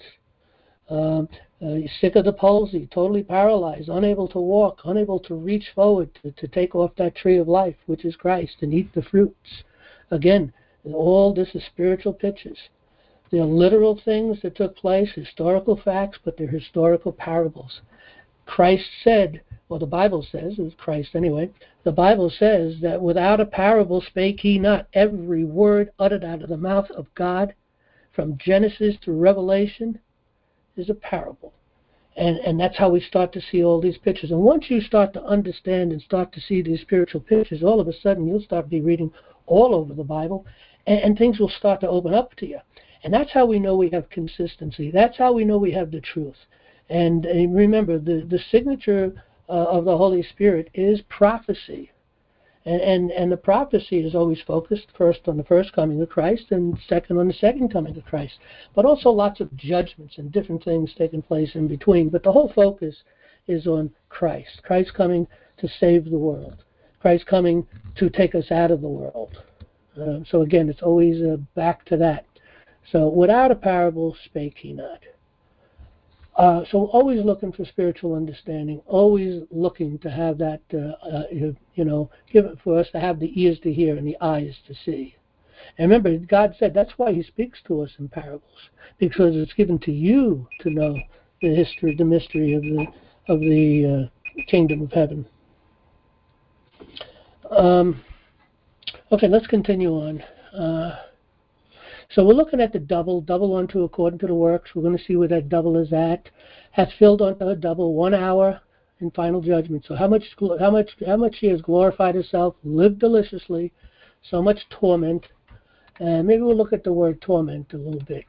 Speaker 2: Um, uh, sick of the palsy, totally paralyzed, unable to walk, unable to reach forward to, to take off that tree of life, which is Christ, and eat the fruits. Again, all this is spiritual pictures. They're literal things that took place, historical facts, but they're historical parables. Christ said, well, the Bible says, it's Christ anyway, the Bible says that without a parable spake he not. Every word uttered out of the mouth of God, from Genesis to Revelation, is a parable. And and that's how we start to see all these pictures. And once you start to understand and start to see these spiritual pictures, all of a sudden you'll start to be reading all over the Bible, and, and things will start to open up to you. And that's how we know we have consistency. That's how we know we have the truth. And, and remember, the, the signature uh, of the Holy Spirit is prophecy. And, and and the prophecy is always focused first on the first coming of Christ and second on the second coming of Christ. But also lots of judgments and different things taking place in between. But the whole focus is on Christ. Christ coming to save the world. Christ coming to take us out of the world. Uh, so again, it's always uh, back to that. So without a parable spake he not. Uh, so always looking for spiritual understanding, always looking to have that, uh, uh, you know, give it for us to have the ears to hear and the eyes to see. And remember, God said that's why he speaks to us in parables, because it's given to you to know the history, the mystery of the of the uh, kingdom of heaven. Um, okay, let's continue on. Uh, So we're looking at the double, double unto according to the works. We're going to see where that double is at. Hath filled unto her double one hour in final judgment. So how much, how much, how much she has glorified herself, lived deliciously, so much torment. And maybe we'll look at the word torment a little bit.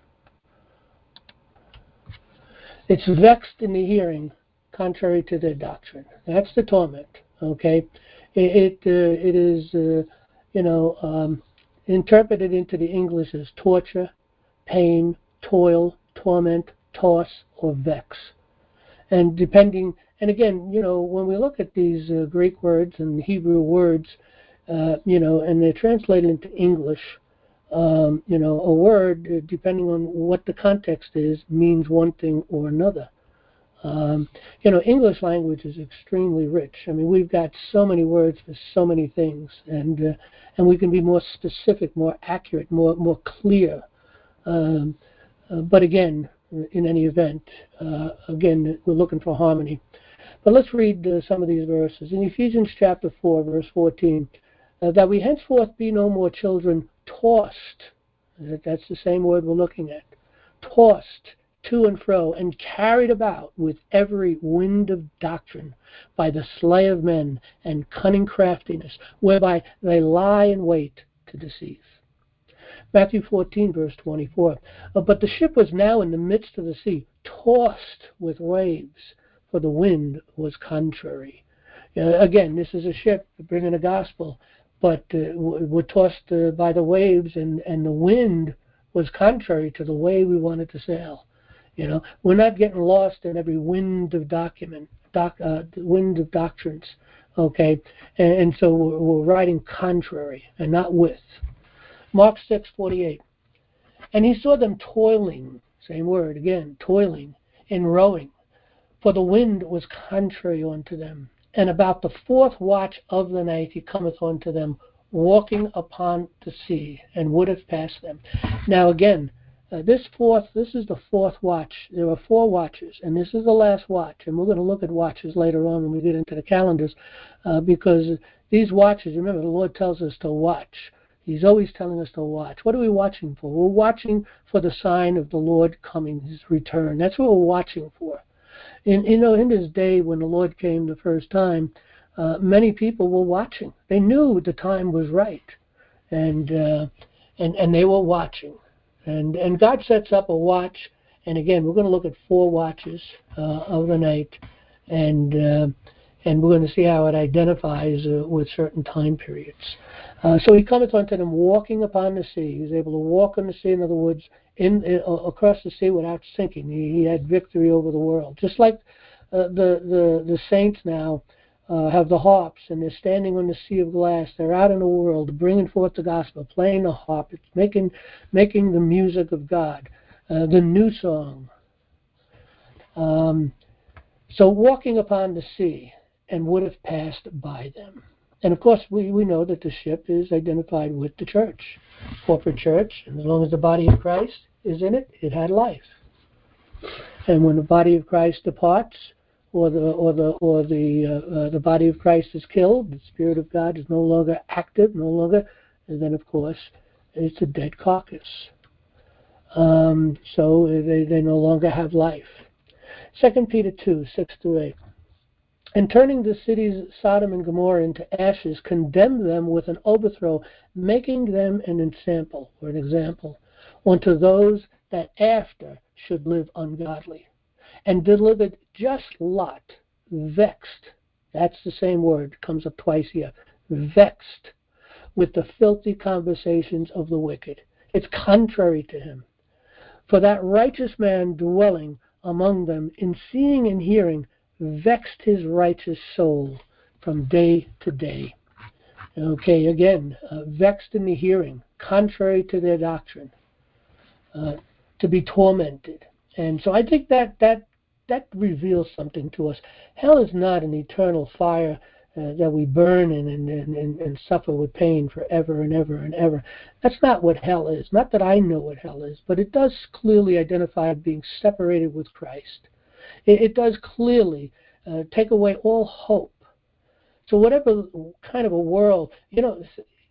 Speaker 2: It's vexed in the hearing, contrary to their doctrine. That's the torment. Okay, it it, uh, it is, uh, you know. Um, interpreted into the English as torture, pain, toil, torment, toss, or vex. And depending, and again, you know, when we look at these uh, Greek words and Hebrew words, uh, you know, and they're translated into English, um, you know, a word, uh, depending on what the context is, means one thing or another. Um, you know, English language is extremely rich. I mean, we've got so many words for so many things, and uh, and we can be more specific, more accurate, more more clear. Um, uh, but again, in any event, uh, again, we're looking for harmony. But let's read uh, some of these verses. In Ephesians chapter four, verse fourteen, uh, that we henceforth be no more children tossed, that's the same word we're looking at, tossed to and fro and carried about with every wind of doctrine by the sleight of men and cunning craftiness, whereby they lie in wait to deceive. Matthew fourteen, verse twenty-four. Uh, but the ship was now in the midst of the sea, tossed with waves, for the wind was contrary. Uh, again, this is a ship bringing the gospel, but uh, we're tossed uh, by the waves, and, and the wind was contrary to the way we wanted to sail. You know, we're not getting lost in every wind of document, doc, uh, wind of doctrines, okay? And, and so we're, we're riding contrary and not with. Mark six forty-eight. And he saw them toiling, same word again, toiling, in rowing, for the wind was contrary unto them. And about the fourth watch of the night he cometh unto them, walking upon the sea, and would have passed them. Now again, uh, this fourth, this is the fourth watch. There are four watches, and this is the last watch. And we're going to look at watches later on when we get into the calendars, uh, because these watches, remember, the Lord tells us to watch. He's always telling us to watch. What are we watching for? We're watching for the sign of the Lord coming, his return. That's what we're watching for. In, you know, in this day when the Lord came the first time, uh, many people were watching. They knew the time was right, and uh, and and they were watching. And and God sets up a watch. And again, we're going to look at four watches uh, of the night, and uh, and we're going to see how it identifies uh, with certain time periods. Uh, so he cometh unto them walking upon the sea. He was able to walk on the sea, in other words, in, in uh, across the sea without sinking. He, he had victory over the world. Just like uh, the, the, the saints now uh, have the harps, and they're standing on the sea of glass. They're out in the world bringing forth the gospel, playing the harp. It's making, making the music of God, uh, the new song. Um, so walking upon the sea, and would have passed by them. And of course, we, we know that the ship is identified with the church, corporate church, and as long as the body of Christ is in it, it had life. And when the body of Christ departs, or the or the or the uh, uh, the body of Christ is killed, the Spirit of God is no longer active, no longer, and then of course, it's a dead carcass. Um, so they they no longer have life. Second Peter two six through eight. And turning the cities Sodom and Gomorrah into ashes, condemned them with an overthrow, making them an ensample, or an example, unto those that after should live ungodly. And delivered just Lot, vexed, that's the same word, comes up twice here, vexed with the filthy conversations of the wicked. It's contrary to him. For that righteous man dwelling among them, in seeing and hearing, vexed his righteous soul from day to day. Okay, again, uh, vexed in the hearing, contrary to their doctrine, uh, to be tormented. And so I think that that that reveals something to us. Hell is not an eternal fire uh, that we burn in and, and, and, and suffer with pain forever and ever and ever. That's not what hell is. Not that I know what hell is, but it does clearly identify being separated with Christ. It does clearly uh, take away all hope. So whatever kind of a world, you know,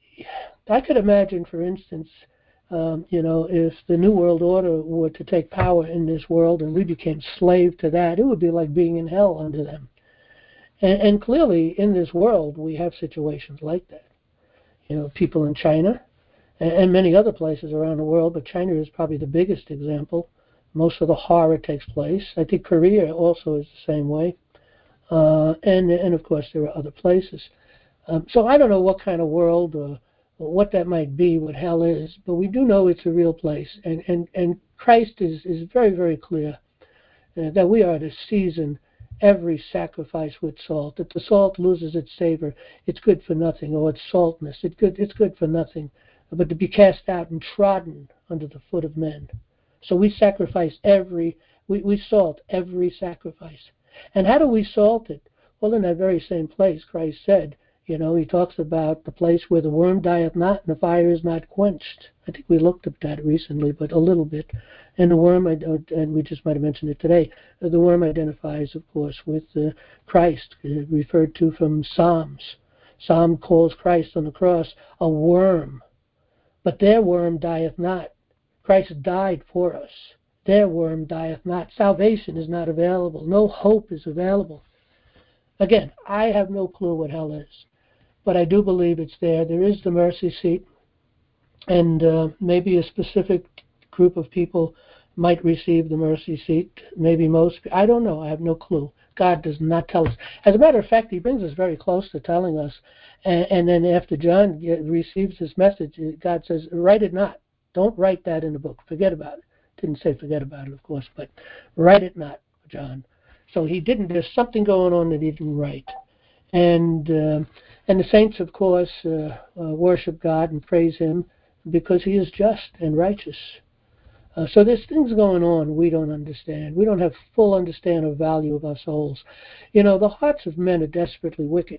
Speaker 2: I could imagine, for instance, um, you know, if the New World Order were to take power in this world and we became slave to that, it would be like being in hell under them. And, and clearly in this world we have situations like that. You know, people in China and, and many other places around the world, but China is probably the biggest example. Most of the horror takes place. I think Korea also is the same way. Uh, and, and, of course, there are other places. Um, so I don't know what kind of world or, or what that might be, what hell is, but we do know it's a real place. And, and, and Christ is, is very, very clear uh, that we are to season every sacrifice with salt. If the salt loses its savor, it's good for nothing, or its saltness, it's good, it's good for nothing, but to be cast out and trodden under the foot of men. So we sacrifice every, we, we salt every sacrifice. And how do we salt it? Well, in that very same place, Christ said, you know, he talks about the place where the worm dieth not and the fire is not quenched. I think we looked at that recently, but a little bit. And the worm, and we just might have mentioned it today, the worm identifies, of course, with uh, Christ, uh, referred to from Psalms. Psalm calls Christ on the cross a worm. but their worm dieth not. Christ died for us. Their worm dieth not. Salvation is not available. No hope is available. Again, I have no clue what hell is, but I do believe it's there. There is the mercy seat, and uh, maybe a specific group of people might receive the mercy seat. Maybe most. I don't know. I have no clue. God does not tell us. As a matter of fact, he brings us very close to telling us. And, and then after John get, receives this message, God says, write it not. Don't write that in the book. Forget about it. Didn't say forget about it, of course, but write it not, John. So he didn't. There's something going on that he didn't write. And uh, and the saints, of course, uh, uh, worship God and praise him because he is just and righteous. Uh, so there's things going on we don't understand. We don't have full understanding of value of our souls. You know, the hearts of men are desperately wicked.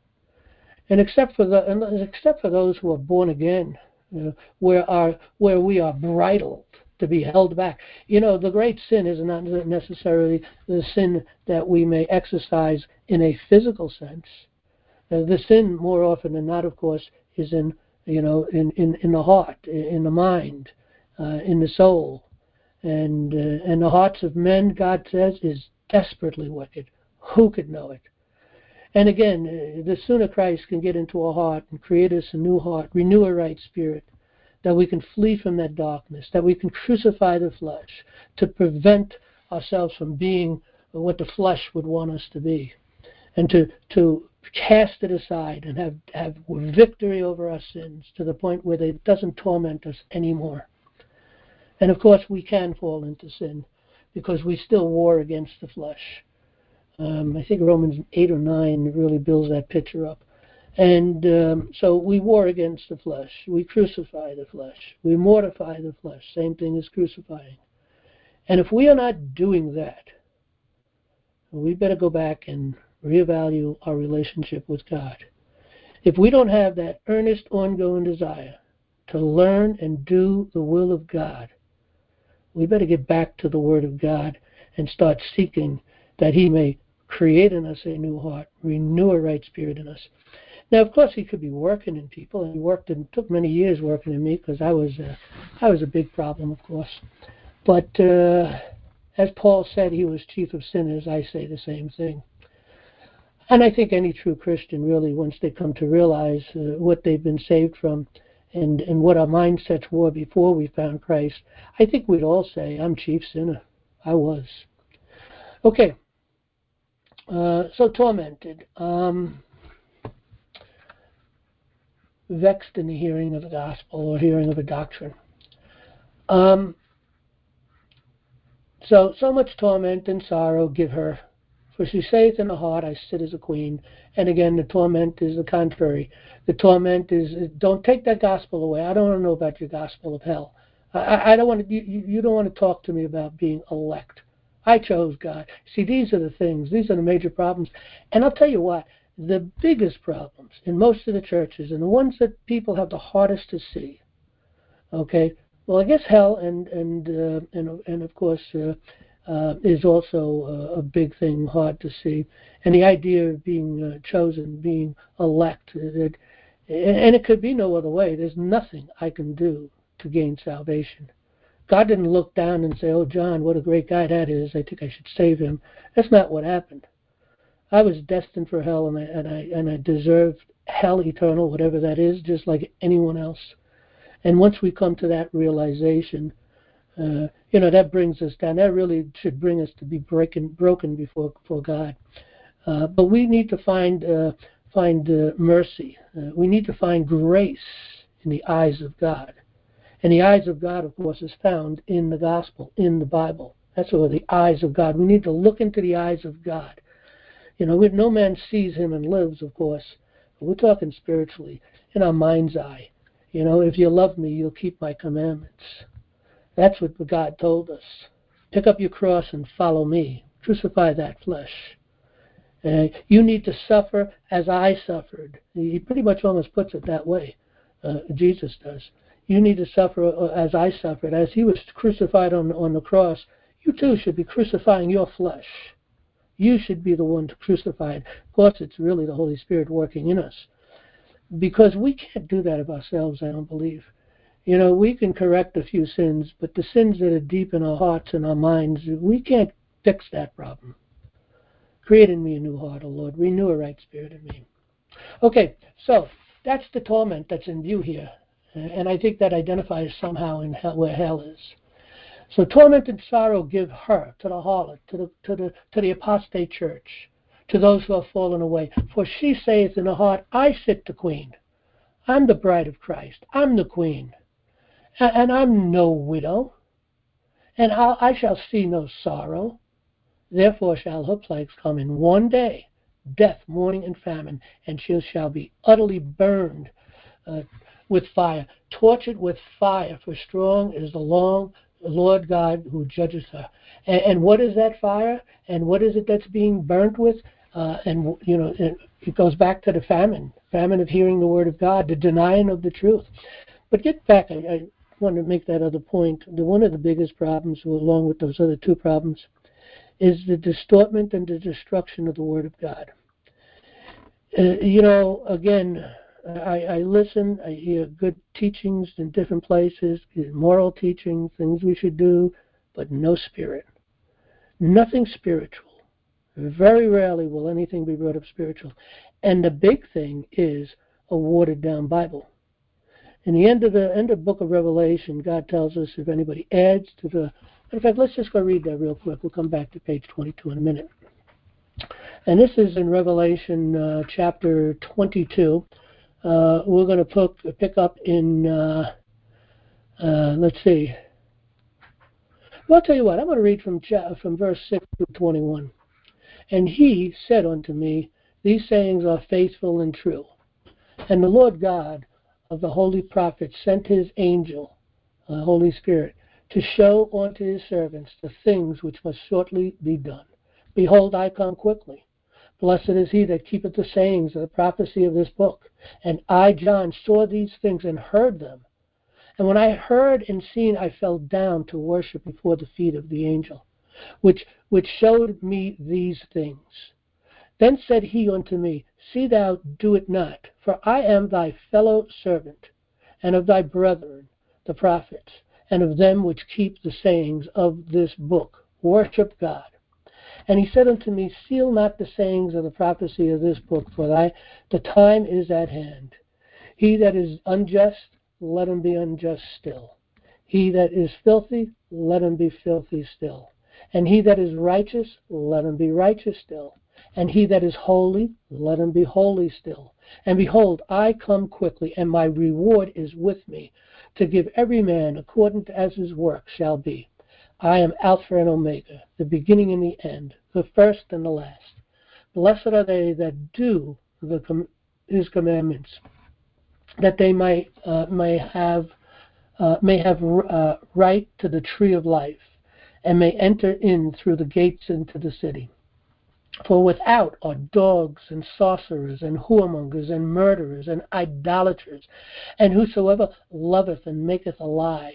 Speaker 2: And except for the, and except for those who are born again, you know, where our where we are bridled to be held back. You know, the great sin is not necessarily the sin that we may exercise in a physical sense. Uh, the sin, more often than not, of course, is in you know in, in, in the heart, in the mind, uh, in the soul, and uh, and the hearts of men, God says, is desperately wicked. Who could know it? And again, uh, the sooner Christ can get into our heart and create us a new heart, renew a right spirit, that we can flee from that darkness, that we can crucify the flesh to prevent ourselves from being what the flesh would want us to be, and to to cast it aside and have, have victory over our sins to the point where it doesn't torment us anymore. And of course, we can fall into sin because we still war against the flesh. Um, I think Romans eight or nine really builds that picture up. And um, so we war against the flesh. We crucify the flesh. We mortify the flesh. Same thing as crucifying. And if we are not doing that, we better go back and reevaluate our relationship with God. If we don't have that earnest, ongoing desire to learn and do the will of God, we better get back to the Word of God and start seeking that he may create in us a new heart, renew a right spirit in us. Now, of course, he could be working in people, and he worked and took many years working in me because I was, uh, I was a big problem, of course. But uh, as Paul said, he was chief of sinners. I say the same thing. And I think any true Christian, really, once they come to realize uh, what they've been saved from, and and what our mindsets were before we found Christ, I think we'd all say, "I'm chief sinner. I was." Okay. Uh, so tormented. Um, vexed in the hearing of the gospel or hearing of a doctrine. Um, so, so much torment and sorrow give her. For she saith in her heart, I sit as a queen. And again, the torment is the contrary. The torment is, don't take that gospel away. I don't want to know about your gospel of hell. I, I don't want to, you, you don't want to talk to me about being elect. I chose God. See, these are the things. These are the major problems. And I'll tell you what, the biggest problems in most of the churches, and the ones that people have the hardest to see, okay, well, I guess hell and and uh, and, and of course uh, uh, is also uh, a big thing, hard to see. And the idea of being uh, chosen, being elect, it, and it could be no other way. There's nothing I can do to gain salvation. God didn't look down and say, oh, John, what a great guy that is. I think I should save him. That's not what happened. I was destined for hell, and I, and I, and I deserved hell eternal, whatever that is, just like anyone else. And once we come to that realization, uh, you know, that brings us down. That really should bring us to be breaking, broken before, before God. Uh, but we need to find, uh, find uh, mercy. Uh, we need to find grace in the eyes of God. And the eyes of God, of course, is found in the gospel, in the Bible. That's where the eyes of God. We need to look into the eyes of God. You know, no man sees him and lives, of course. We're talking spiritually, in our mind's eye. You know, if you love me, you'll keep my commandments. That's what God told us. Pick up your cross and follow me. Crucify that flesh. Uh, you need to suffer as I suffered. He pretty much almost puts it that way. Uh, Jesus does. You need to suffer as I suffered. As he was crucified on, on the cross, you too should be crucifying your flesh. You should be the one to crucify it. Of course, it's really the Holy Spirit working in us. Because we can't do that of ourselves, I don't believe. You know, we can correct a few sins, but the sins that are deep in our hearts and our minds, we can't fix that problem. Create in me a new heart, O Lord. Renew a right spirit in me. Okay, so that's the torment that's in view here. And I think that identifies somehow in hell, where hell is. So torment and sorrow give her to the harlot, to the to the to the apostate church, to those who have fallen away. For she saith in her heart, I sit the queen. I'm the bride of Christ. I'm the queen. And, and I'm no widow. And I'll, I shall see no sorrow. Therefore shall her plagues come in one day, death, mourning, and famine, and she shall be utterly burned uh, with fire, tortured with fire, for strong is the long Lord God who judges her. And, and what is that fire? And what is it that's being burnt with? Uh, and, you know, it, it goes back to the famine, famine of hearing the word of God, the denying of the truth. But get back, I, I want to make that other point. The, one of the biggest problems, along with those other two problems, is the distortment and the destruction of the Word of God. Uh, you know, again, I, I listen, I hear good teachings in different places, moral teachings, things we should do, but no spirit. Nothing spiritual. Very rarely will anything be brought up spiritual. And the big thing is a watered-down Bible. In the end of the end of the book of Revelation, God tells us if anybody adds to the... In fact, let's just go read that real quick. We'll come back to page twenty-two in a minute. And this is in Revelation uh, chapter twenty-two. Uh, we're going to pick, pick up in, uh, uh, let's see. Well, I'll tell you what. I'm going to read from, from verse six through twenty-one. And he said unto me, these sayings are faithful and true. And the Lord God of the holy prophets sent his angel, the Holy Spirit, to show unto his servants the things which must shortly be done. Behold, I come quickly. Blessed is he that keepeth the sayings of the prophecy of this book. And I, John, saw these things and heard them. And when I heard and seen, I fell down to worship before the feet of the angel, which, which showed me these things. Then said he unto me, see thou do it not, for I am thy fellow servant, and of thy brethren, the prophets, and of them which keep the sayings of this book. Worship God. And he said unto me, seal not the sayings of the prophecy of this book, for thy, the time is at hand. He that is unjust, let him be unjust still. He that is filthy, let him be filthy still. And he that is righteous, let him be righteous still. And he that is holy, let him be holy still. And behold, I come quickly, and my reward is with me, to give every man according to as his work shall be. I am Alpha and Omega, the beginning and the end, the first and the last. Blessed are they that do the com- his commandments, that they might uh, may have uh, may have uh, right to the tree of life, and may enter in through the gates into the city. For without are dogs and sorcerers and whoremongers and murderers and idolaters, and whosoever loveth and maketh a lie.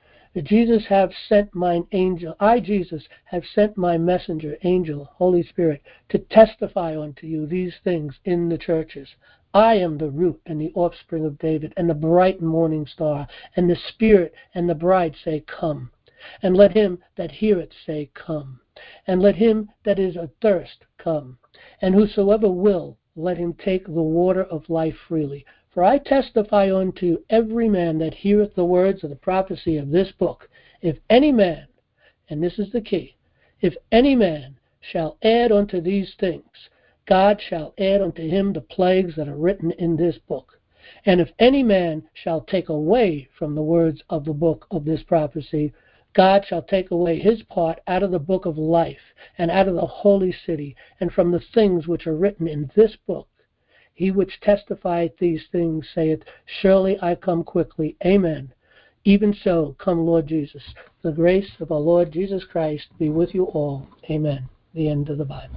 Speaker 2: Jesus have sent mine angel, I, Jesus, have sent my messenger, angel, Holy Spirit, to testify unto you these things in the churches. I am the root and the offspring of David, and the bright morning star, and the Spirit and the bride say, come. And let him that heareth say, come. And let him that is athirst come. And whosoever will, let him take the water of life freely. For I testify unto every man that heareth the words of the prophecy of this book, if any man, and this is the key, if any man shall add unto these things, God shall add unto him the plagues that are written in this book. And if any man shall take away from the words of the book of this prophecy, God shall take away his part out of the book of life, and out of the holy city, and from the things which are written in this book. He which testifieth these things saith, surely I come quickly. Amen. Even so, come Lord Jesus. The grace of our Lord Jesus Christ be with you all. Amen. The end of the Bible.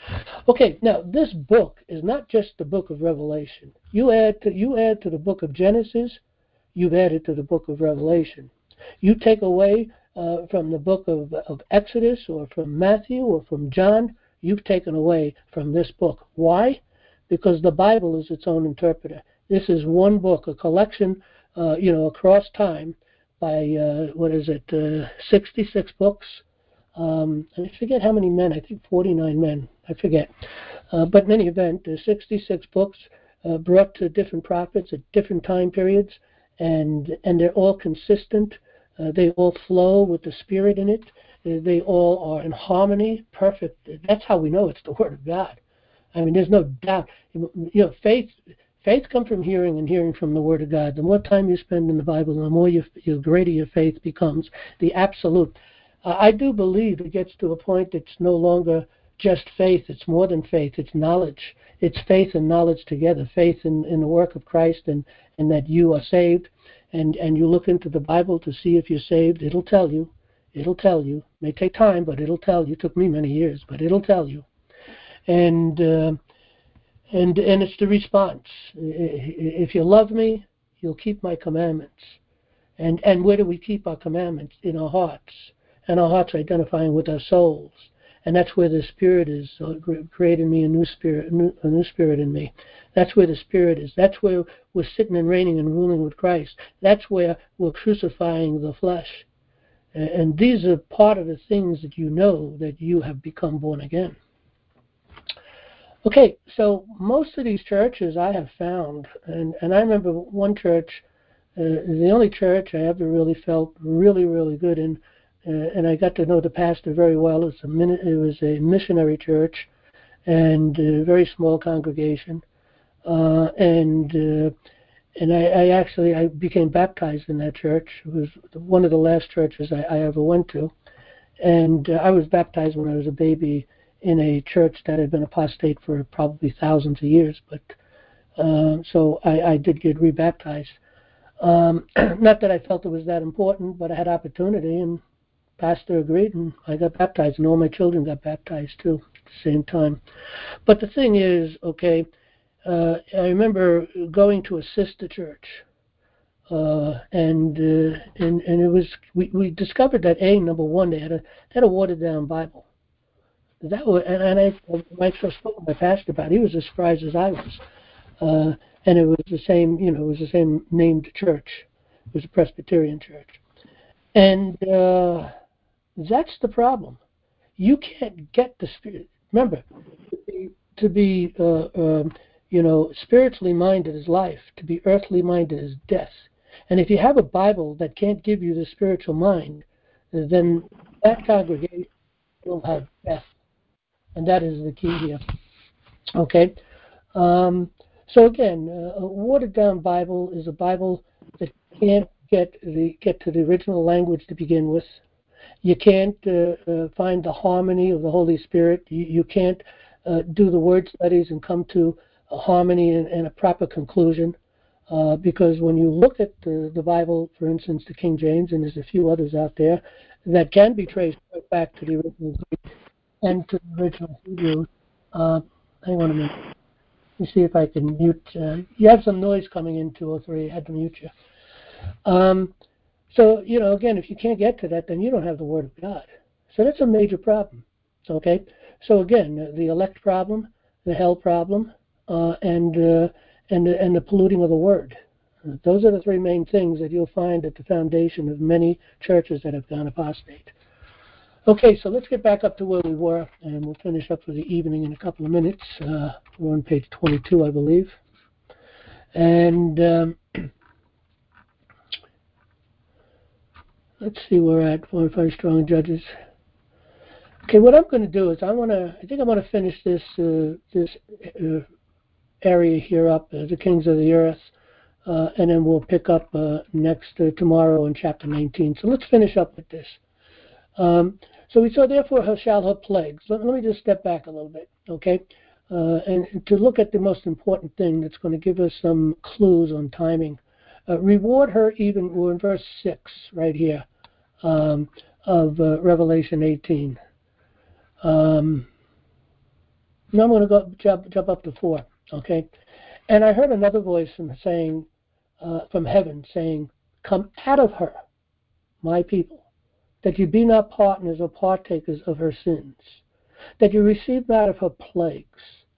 Speaker 2: Okay, now this book is not just the book of Revelation. You add to, you add to the book of Genesis, you've added to the book of Revelation. You take away uh, from the book of, of Exodus, or from Matthew, or from John, you've taken away from this book. Why? Because the Bible is its own interpreter. This is one book, a collection uh, you know, across time by, uh, what is it, uh, sixty-six books. Um, I forget how many men, I think forty-nine men, I forget. Uh, but in any event, uh, sixty-six books uh, brought to different prophets at different time periods, and, and they're all consistent. Uh, they all flow with the Spirit in it. Uh, they all are in harmony, perfect. That's how we know it's the Word of God. I mean, there's no doubt. You know, faith faith comes from hearing, and hearing from the Word of God. The more time you spend in the Bible, the more you, the greater your faith becomes. The absolute. Uh, I do believe it gets to a point that's no longer just faith. It's more than faith. It's knowledge. It's faith and knowledge together. Faith in, in the work of Christ, and, and that you are saved. And, and you look into the Bible to see if you're saved. It'll tell you. It'll tell you. It may take time, but it'll tell you. It took me many years, but it'll tell you. And uh, and and it's the response. If you love me, you'll keep my commandments. And and where do we keep our commandments? In our hearts. And our hearts identifying with our souls. And that's where the Spirit is, uh, creating me a new spirit, a new, a new spirit in me. That's where the Spirit is. That's where we're sitting and reigning and ruling with Christ. That's where we're crucifying the flesh. And these are part of the things that you know that you have become born again. Okay, so most of these churches I have found, and, and I remember one church, uh, the only church I ever really felt really, really good in, uh, and I got to know the pastor very well. It was a, min- it was a missionary church, and a very small congregation, uh, and uh, and I, I actually I became baptized in that church. It was one of the last churches I, I ever went to, and uh, I was baptized when I was a baby in a church that had been apostate for probably thousands of years, but uh, so I, I did get rebaptized. Um, not that I felt it was that important, but I had opportunity, and pastor agreed, and I got baptized, and all my children got baptized too at the same time. But the thing is, okay, uh, I remember going to a sister church, uh, and uh, and and it was we, we discovered that a number one they had a they had a watered down Bible. That was, and, and I, I spoke to my pastor about it. He was as surprised as I was. Uh, and it was the same, you know, it was the same named church. It was a Presbyterian church. And uh, that's the problem. You can't get the Spirit. Remember, to be, to be uh, um, you know, spiritually minded is life. To be earthly minded is death. And if you have a Bible that can't give you the spiritual mind, then that congregation will have death. And that is the key here. Okay? Um, so again, uh, a watered-down Bible is a Bible that can't get the get to the original language to begin with. You can't uh, uh, find the harmony of the Holy Spirit. You, you can't uh, do the word studies and come to a harmony and, and a proper conclusion. Uh, because when you look at the, the Bible, for instance, the King James, and there's a few others out there that can be traced right back to the original Greek and to the original Hebrew. Uh, hang on a minute. Let me see if I can mute. Uh, you have some noise coming in two oh three. I had to mute you. Um, so, you know, again, if you can't get to that, then you don't have the Word of God. So that's a major problem. Okay? So again, uh, the elect problem, the hell problem, uh, and, uh, and, and the polluting of the Word. Uh, those are the three main things that you'll find at the foundation of many churches that have gone apostate. Okay, so let's get back up to where we were, and we'll finish up for the evening in a couple of minutes. Uh, we're on page twenty-two, I believe. And um, let's see where we're at. Four or five strong judges. Okay, what I'm going to do is I want to. I think I want to finish this uh, this uh, area here up, uh, the kings of the earth, uh, and then we'll pick up uh, next uh, tomorrow in chapter nineteen. So let's finish up with this. Um, so we saw, therefore, her shall her plagues. Let, let me just step back a little bit, okay? Uh, and, and to look at the most important thing that's going to give us some clues on timing. Uh, reward her even, we're in verse six right here um, of uh, Revelation eighteen. Um, now I'm going to go jump, jump up to four, okay? And I heard another voice from saying, uh, from heaven saying, come out of her, my people, that you be not partners or partakers of her sins, that you receive not of her plagues.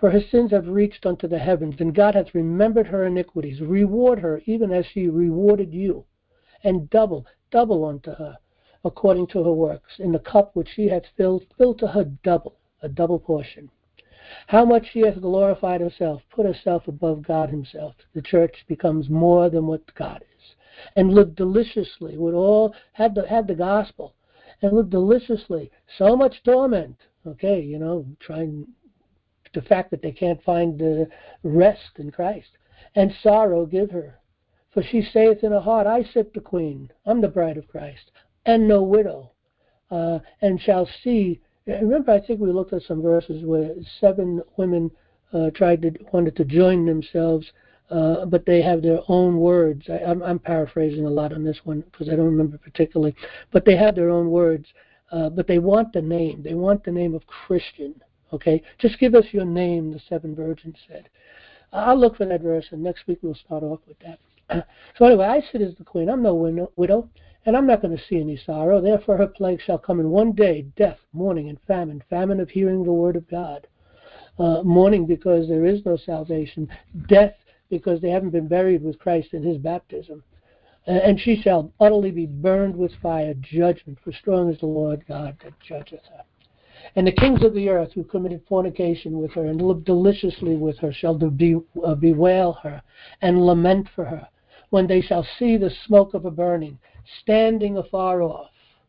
Speaker 2: For her sins have reached unto the heavens, and God hath remembered her iniquities. Reward her, even as she rewarded you, and double, double unto her, according to her works. In the cup which she hath filled, fill to her double, a double portion. How much she hath glorified herself, put herself above God himself. The church becomes more than what God is, and lived deliciously with all, had the, had the gospel, and lived deliciously. So much torment, okay, you know, trying the fact that they can't find the rest in Christ, and sorrow give her. For she saith in her heart, I sit the queen, I'm the bride of Christ, and no widow, uh, and shall see. Remember, I think we looked at some verses where seven women uh, tried to wanted to join themselves, uh, but they have their own words. I, I'm, I'm paraphrasing a lot on this one because I don't remember particularly, but they have their own words. Uh, but they want the name. They want the name of Christian. Okay, just give us your name, the seven virgins said. I'll look for that verse, and next week we'll start off with that. So anyway, I sit as the queen. I'm no widow, and I'm not going to see any sorrow. Therefore her plague shall come in one day, death, mourning, and famine. Famine of hearing the word of God. Uh, mourning because there is no salvation. Death because they haven't been buried with Christ in his baptism. And she shall utterly be burned with fire. Judgment, for strong is the Lord God that judgeth her. And the kings of the earth who committed fornication with her and lived deliciously with her shall be, uh, bewail her and lament for her when they shall see the smoke of her burning, standing afar off,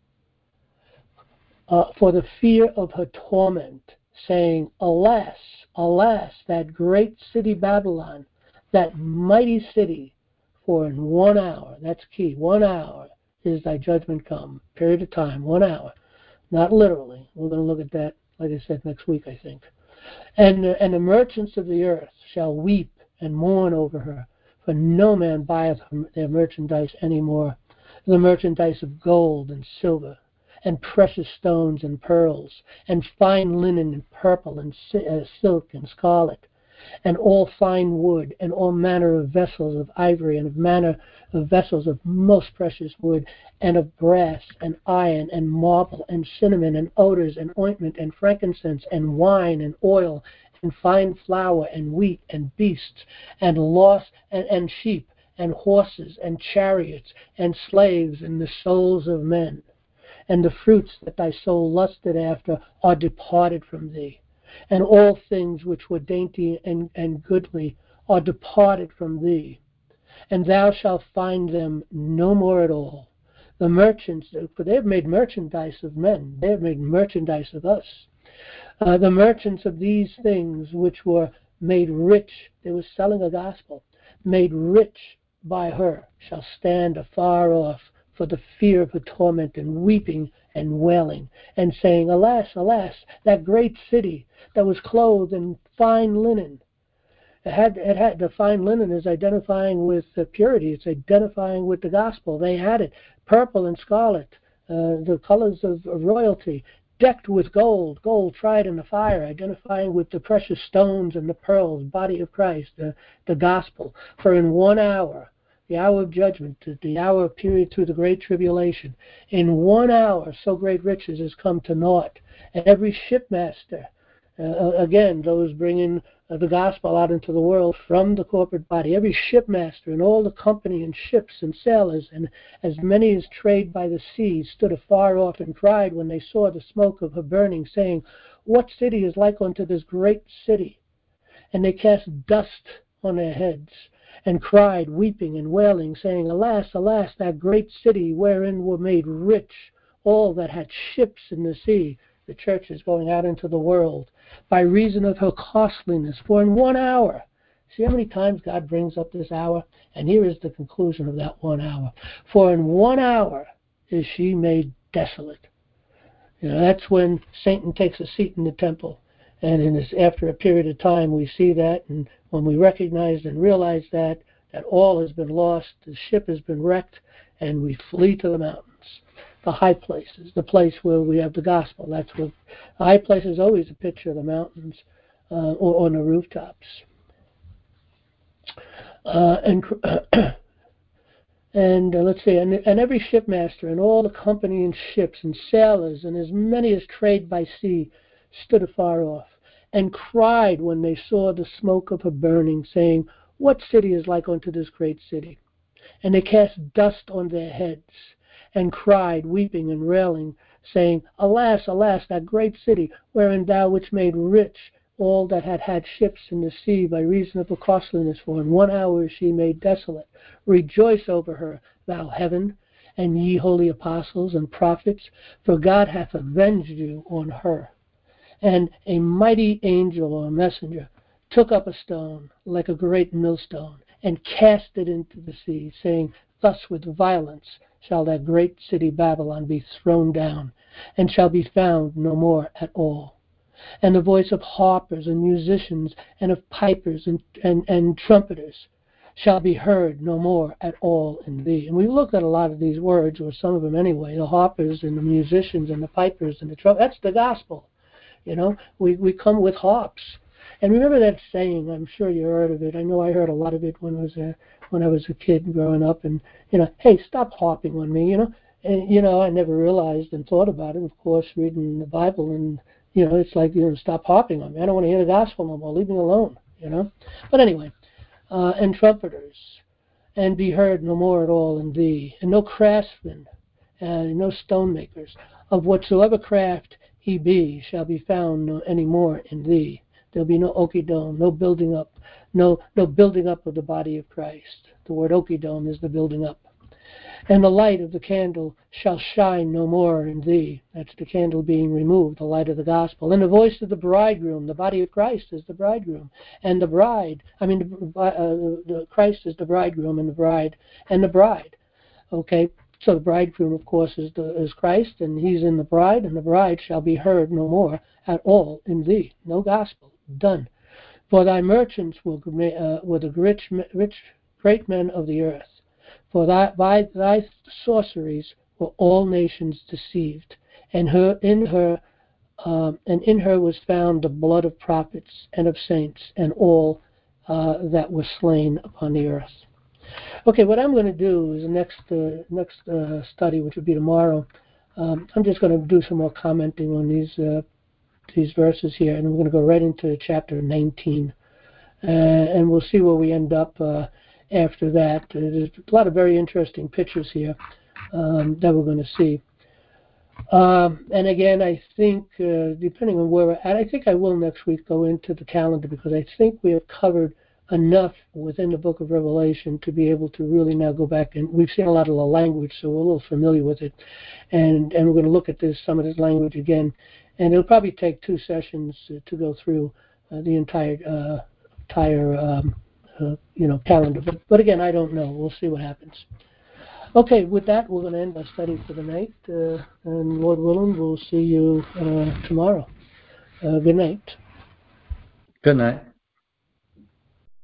Speaker 2: uh, for the fear of her torment, saying, Alas, alas, that great city Babylon, that mighty city, for in one hour, that's key, one hour is thy judgment come, period of time, one hour. Not literally. We're going to look at that, like I said, next week, I think. And, uh, and the merchants of the earth shall weep and mourn over her, for no man buyeth their merchandise any more. The merchandise of gold and silver, and precious stones and pearls, and fine linen and purple and uh, silk and scarlet, and all fine wood, and all manner of vessels of ivory, and of manner of vessels of most precious wood, and of brass, and iron, and marble, and cinnamon, and odors, and ointment, and frankincense, and wine, and oil, and fine flour, and wheat, and beasts, and loss, and, and sheep, and horses, and chariots, and slaves, and the souls of men. And the fruits that thy soul lusted after are departed from thee. And all things which were dainty and, and goodly are departed from thee, and thou shalt find them no more at all. The merchants, for they have made merchandise of men, they have made merchandise of us. Uh, the merchants of these things which were made rich, they were selling a gospel, made rich by her, shall stand afar off for the fear of her torment, and weeping and wailing, and saying, Alas, alas, that great city that was clothed in fine linen. It had, it had the fine linen is identifying with uh, purity. It's identifying with the gospel. They had it, purple and scarlet, uh, the colors of, of royalty, decked with gold, gold tried in the fire, identifying with the precious stones and the pearls, body of Christ, the, the gospel. For in one hour, the hour of judgment, the hour of period through the great tribulation, in one hour so great riches has come to naught. And every shipmaster, uh, again, those bringing uh, the gospel out into the world from the corporate body, every shipmaster and all the company and ships and sailors, and as many as trade by the sea, stood afar off and cried when they saw the smoke of her burning, saying, What city is like unto this great city? And they cast dust on their heads, and cried, weeping and wailing, saying, Alas, alas, that great city wherein were made rich all that had ships in the sea. The church is going out into the world by reason of her costliness. For in one hour, see how many times God brings up this hour? And here is the conclusion of that one hour. For in one hour is she made desolate. You know, that's when Satan takes a seat in the temple. And in this, after a period of time, we see that, and when we recognize and realize that, that all has been lost, the ship has been wrecked, and we flee to the mountains, the high places, the place where we have the gospel. That's what the high place is always a picture of the mountains uh, or on the rooftops. Uh, and and uh, let's see, and, and every shipmaster and all the company and ships and sailors and as many as trade by sea stood afar off. and cried when they saw the smoke of her burning, saying, What city is like unto this great city? And they cast dust on their heads, and cried, weeping and railing, saying, Alas, alas, that great city, wherein thou which made rich all that had had ships in the sea by reason of the costliness, for in one hour is she made desolate. Rejoice over her, thou heaven, and ye holy apostles and prophets, for God hath avenged you on her. And a mighty angel or messenger took up a stone like a great millstone, and cast it into the sea, saying, Thus with violence shall that great city Babylon be thrown down, and shall be found no more at all. And the voice of harpers and musicians, and of pipers and, and, and trumpeters, shall be heard no more at all in thee. And we looked at a lot of these words, or some of them anyway, the harpers and the musicians and the pipers and the trumpeters. That's the gospel. You know, we, we come with harps. And remember that saying, I'm sure you heard of it. I know I heard a lot of it when I was a, when I was a kid growing up. And, you know, hey, stop harping on me, you know. And, you know, I never realized and thought about it, of course, reading the Bible. And, you know, it's like, you know, stop harping on me. I don't want to hear the gospel no more. Leave me alone, you know. But anyway, uh, and trumpeters, and be heard no more at all in thee. And no craftsmen, and no stonemakers, of whatsoever craft he be, shall be found no any more in thee. There'll be no okidome, no building up, no no building up of the body of Christ. The word okidome is the building up. And the light of the candle shall shine no more in thee. That's the candle being removed, the light of the gospel. And the voice of the bridegroom, the body of Christ is the bridegroom. And the bride, I mean, the, uh, the, Christ is the bridegroom and the bride, and the bride. Okay, so the bridegroom, of course, is, the, is Christ, and he's in the bride, and the bride shall be heard no more at all in thee. No gospel. Done. For thy merchants will, uh, were the rich, rich, great men of the earth. For thy, by thy sorceries were all nations deceived, and her in her um, and in her was found the blood of prophets and of saints and all uh, that were slain upon the earth. Okay, what I'm going to do is the next uh, next uh, study, which will be tomorrow. Um, I'm just going to do some more commenting on these uh, these verses here, and we're going to go right into chapter nineteen, uh, and we'll see where we end up. Uh, After that, uh, there's a lot of very interesting pictures here um, that we're going to see. Um, and again, I think, uh, depending on where we're at, I think I will next week go into the calendar, because I think we have covered enough within the book of Revelation to be able to really now go back, and we've seen a lot of the language, so we're a little familiar with it. And, and we're going to look at this some of this language again. And it'll probably take two sessions uh, to go through uh, the entire uh, entire um, Uh, you know, calendar. But, but again, I don't know. We'll see what happens. Okay, with that, we're going to end our study for the night. Uh, and Lord willing, we'll see you uh, tomorrow. Uh, good night.
Speaker 1: Good night.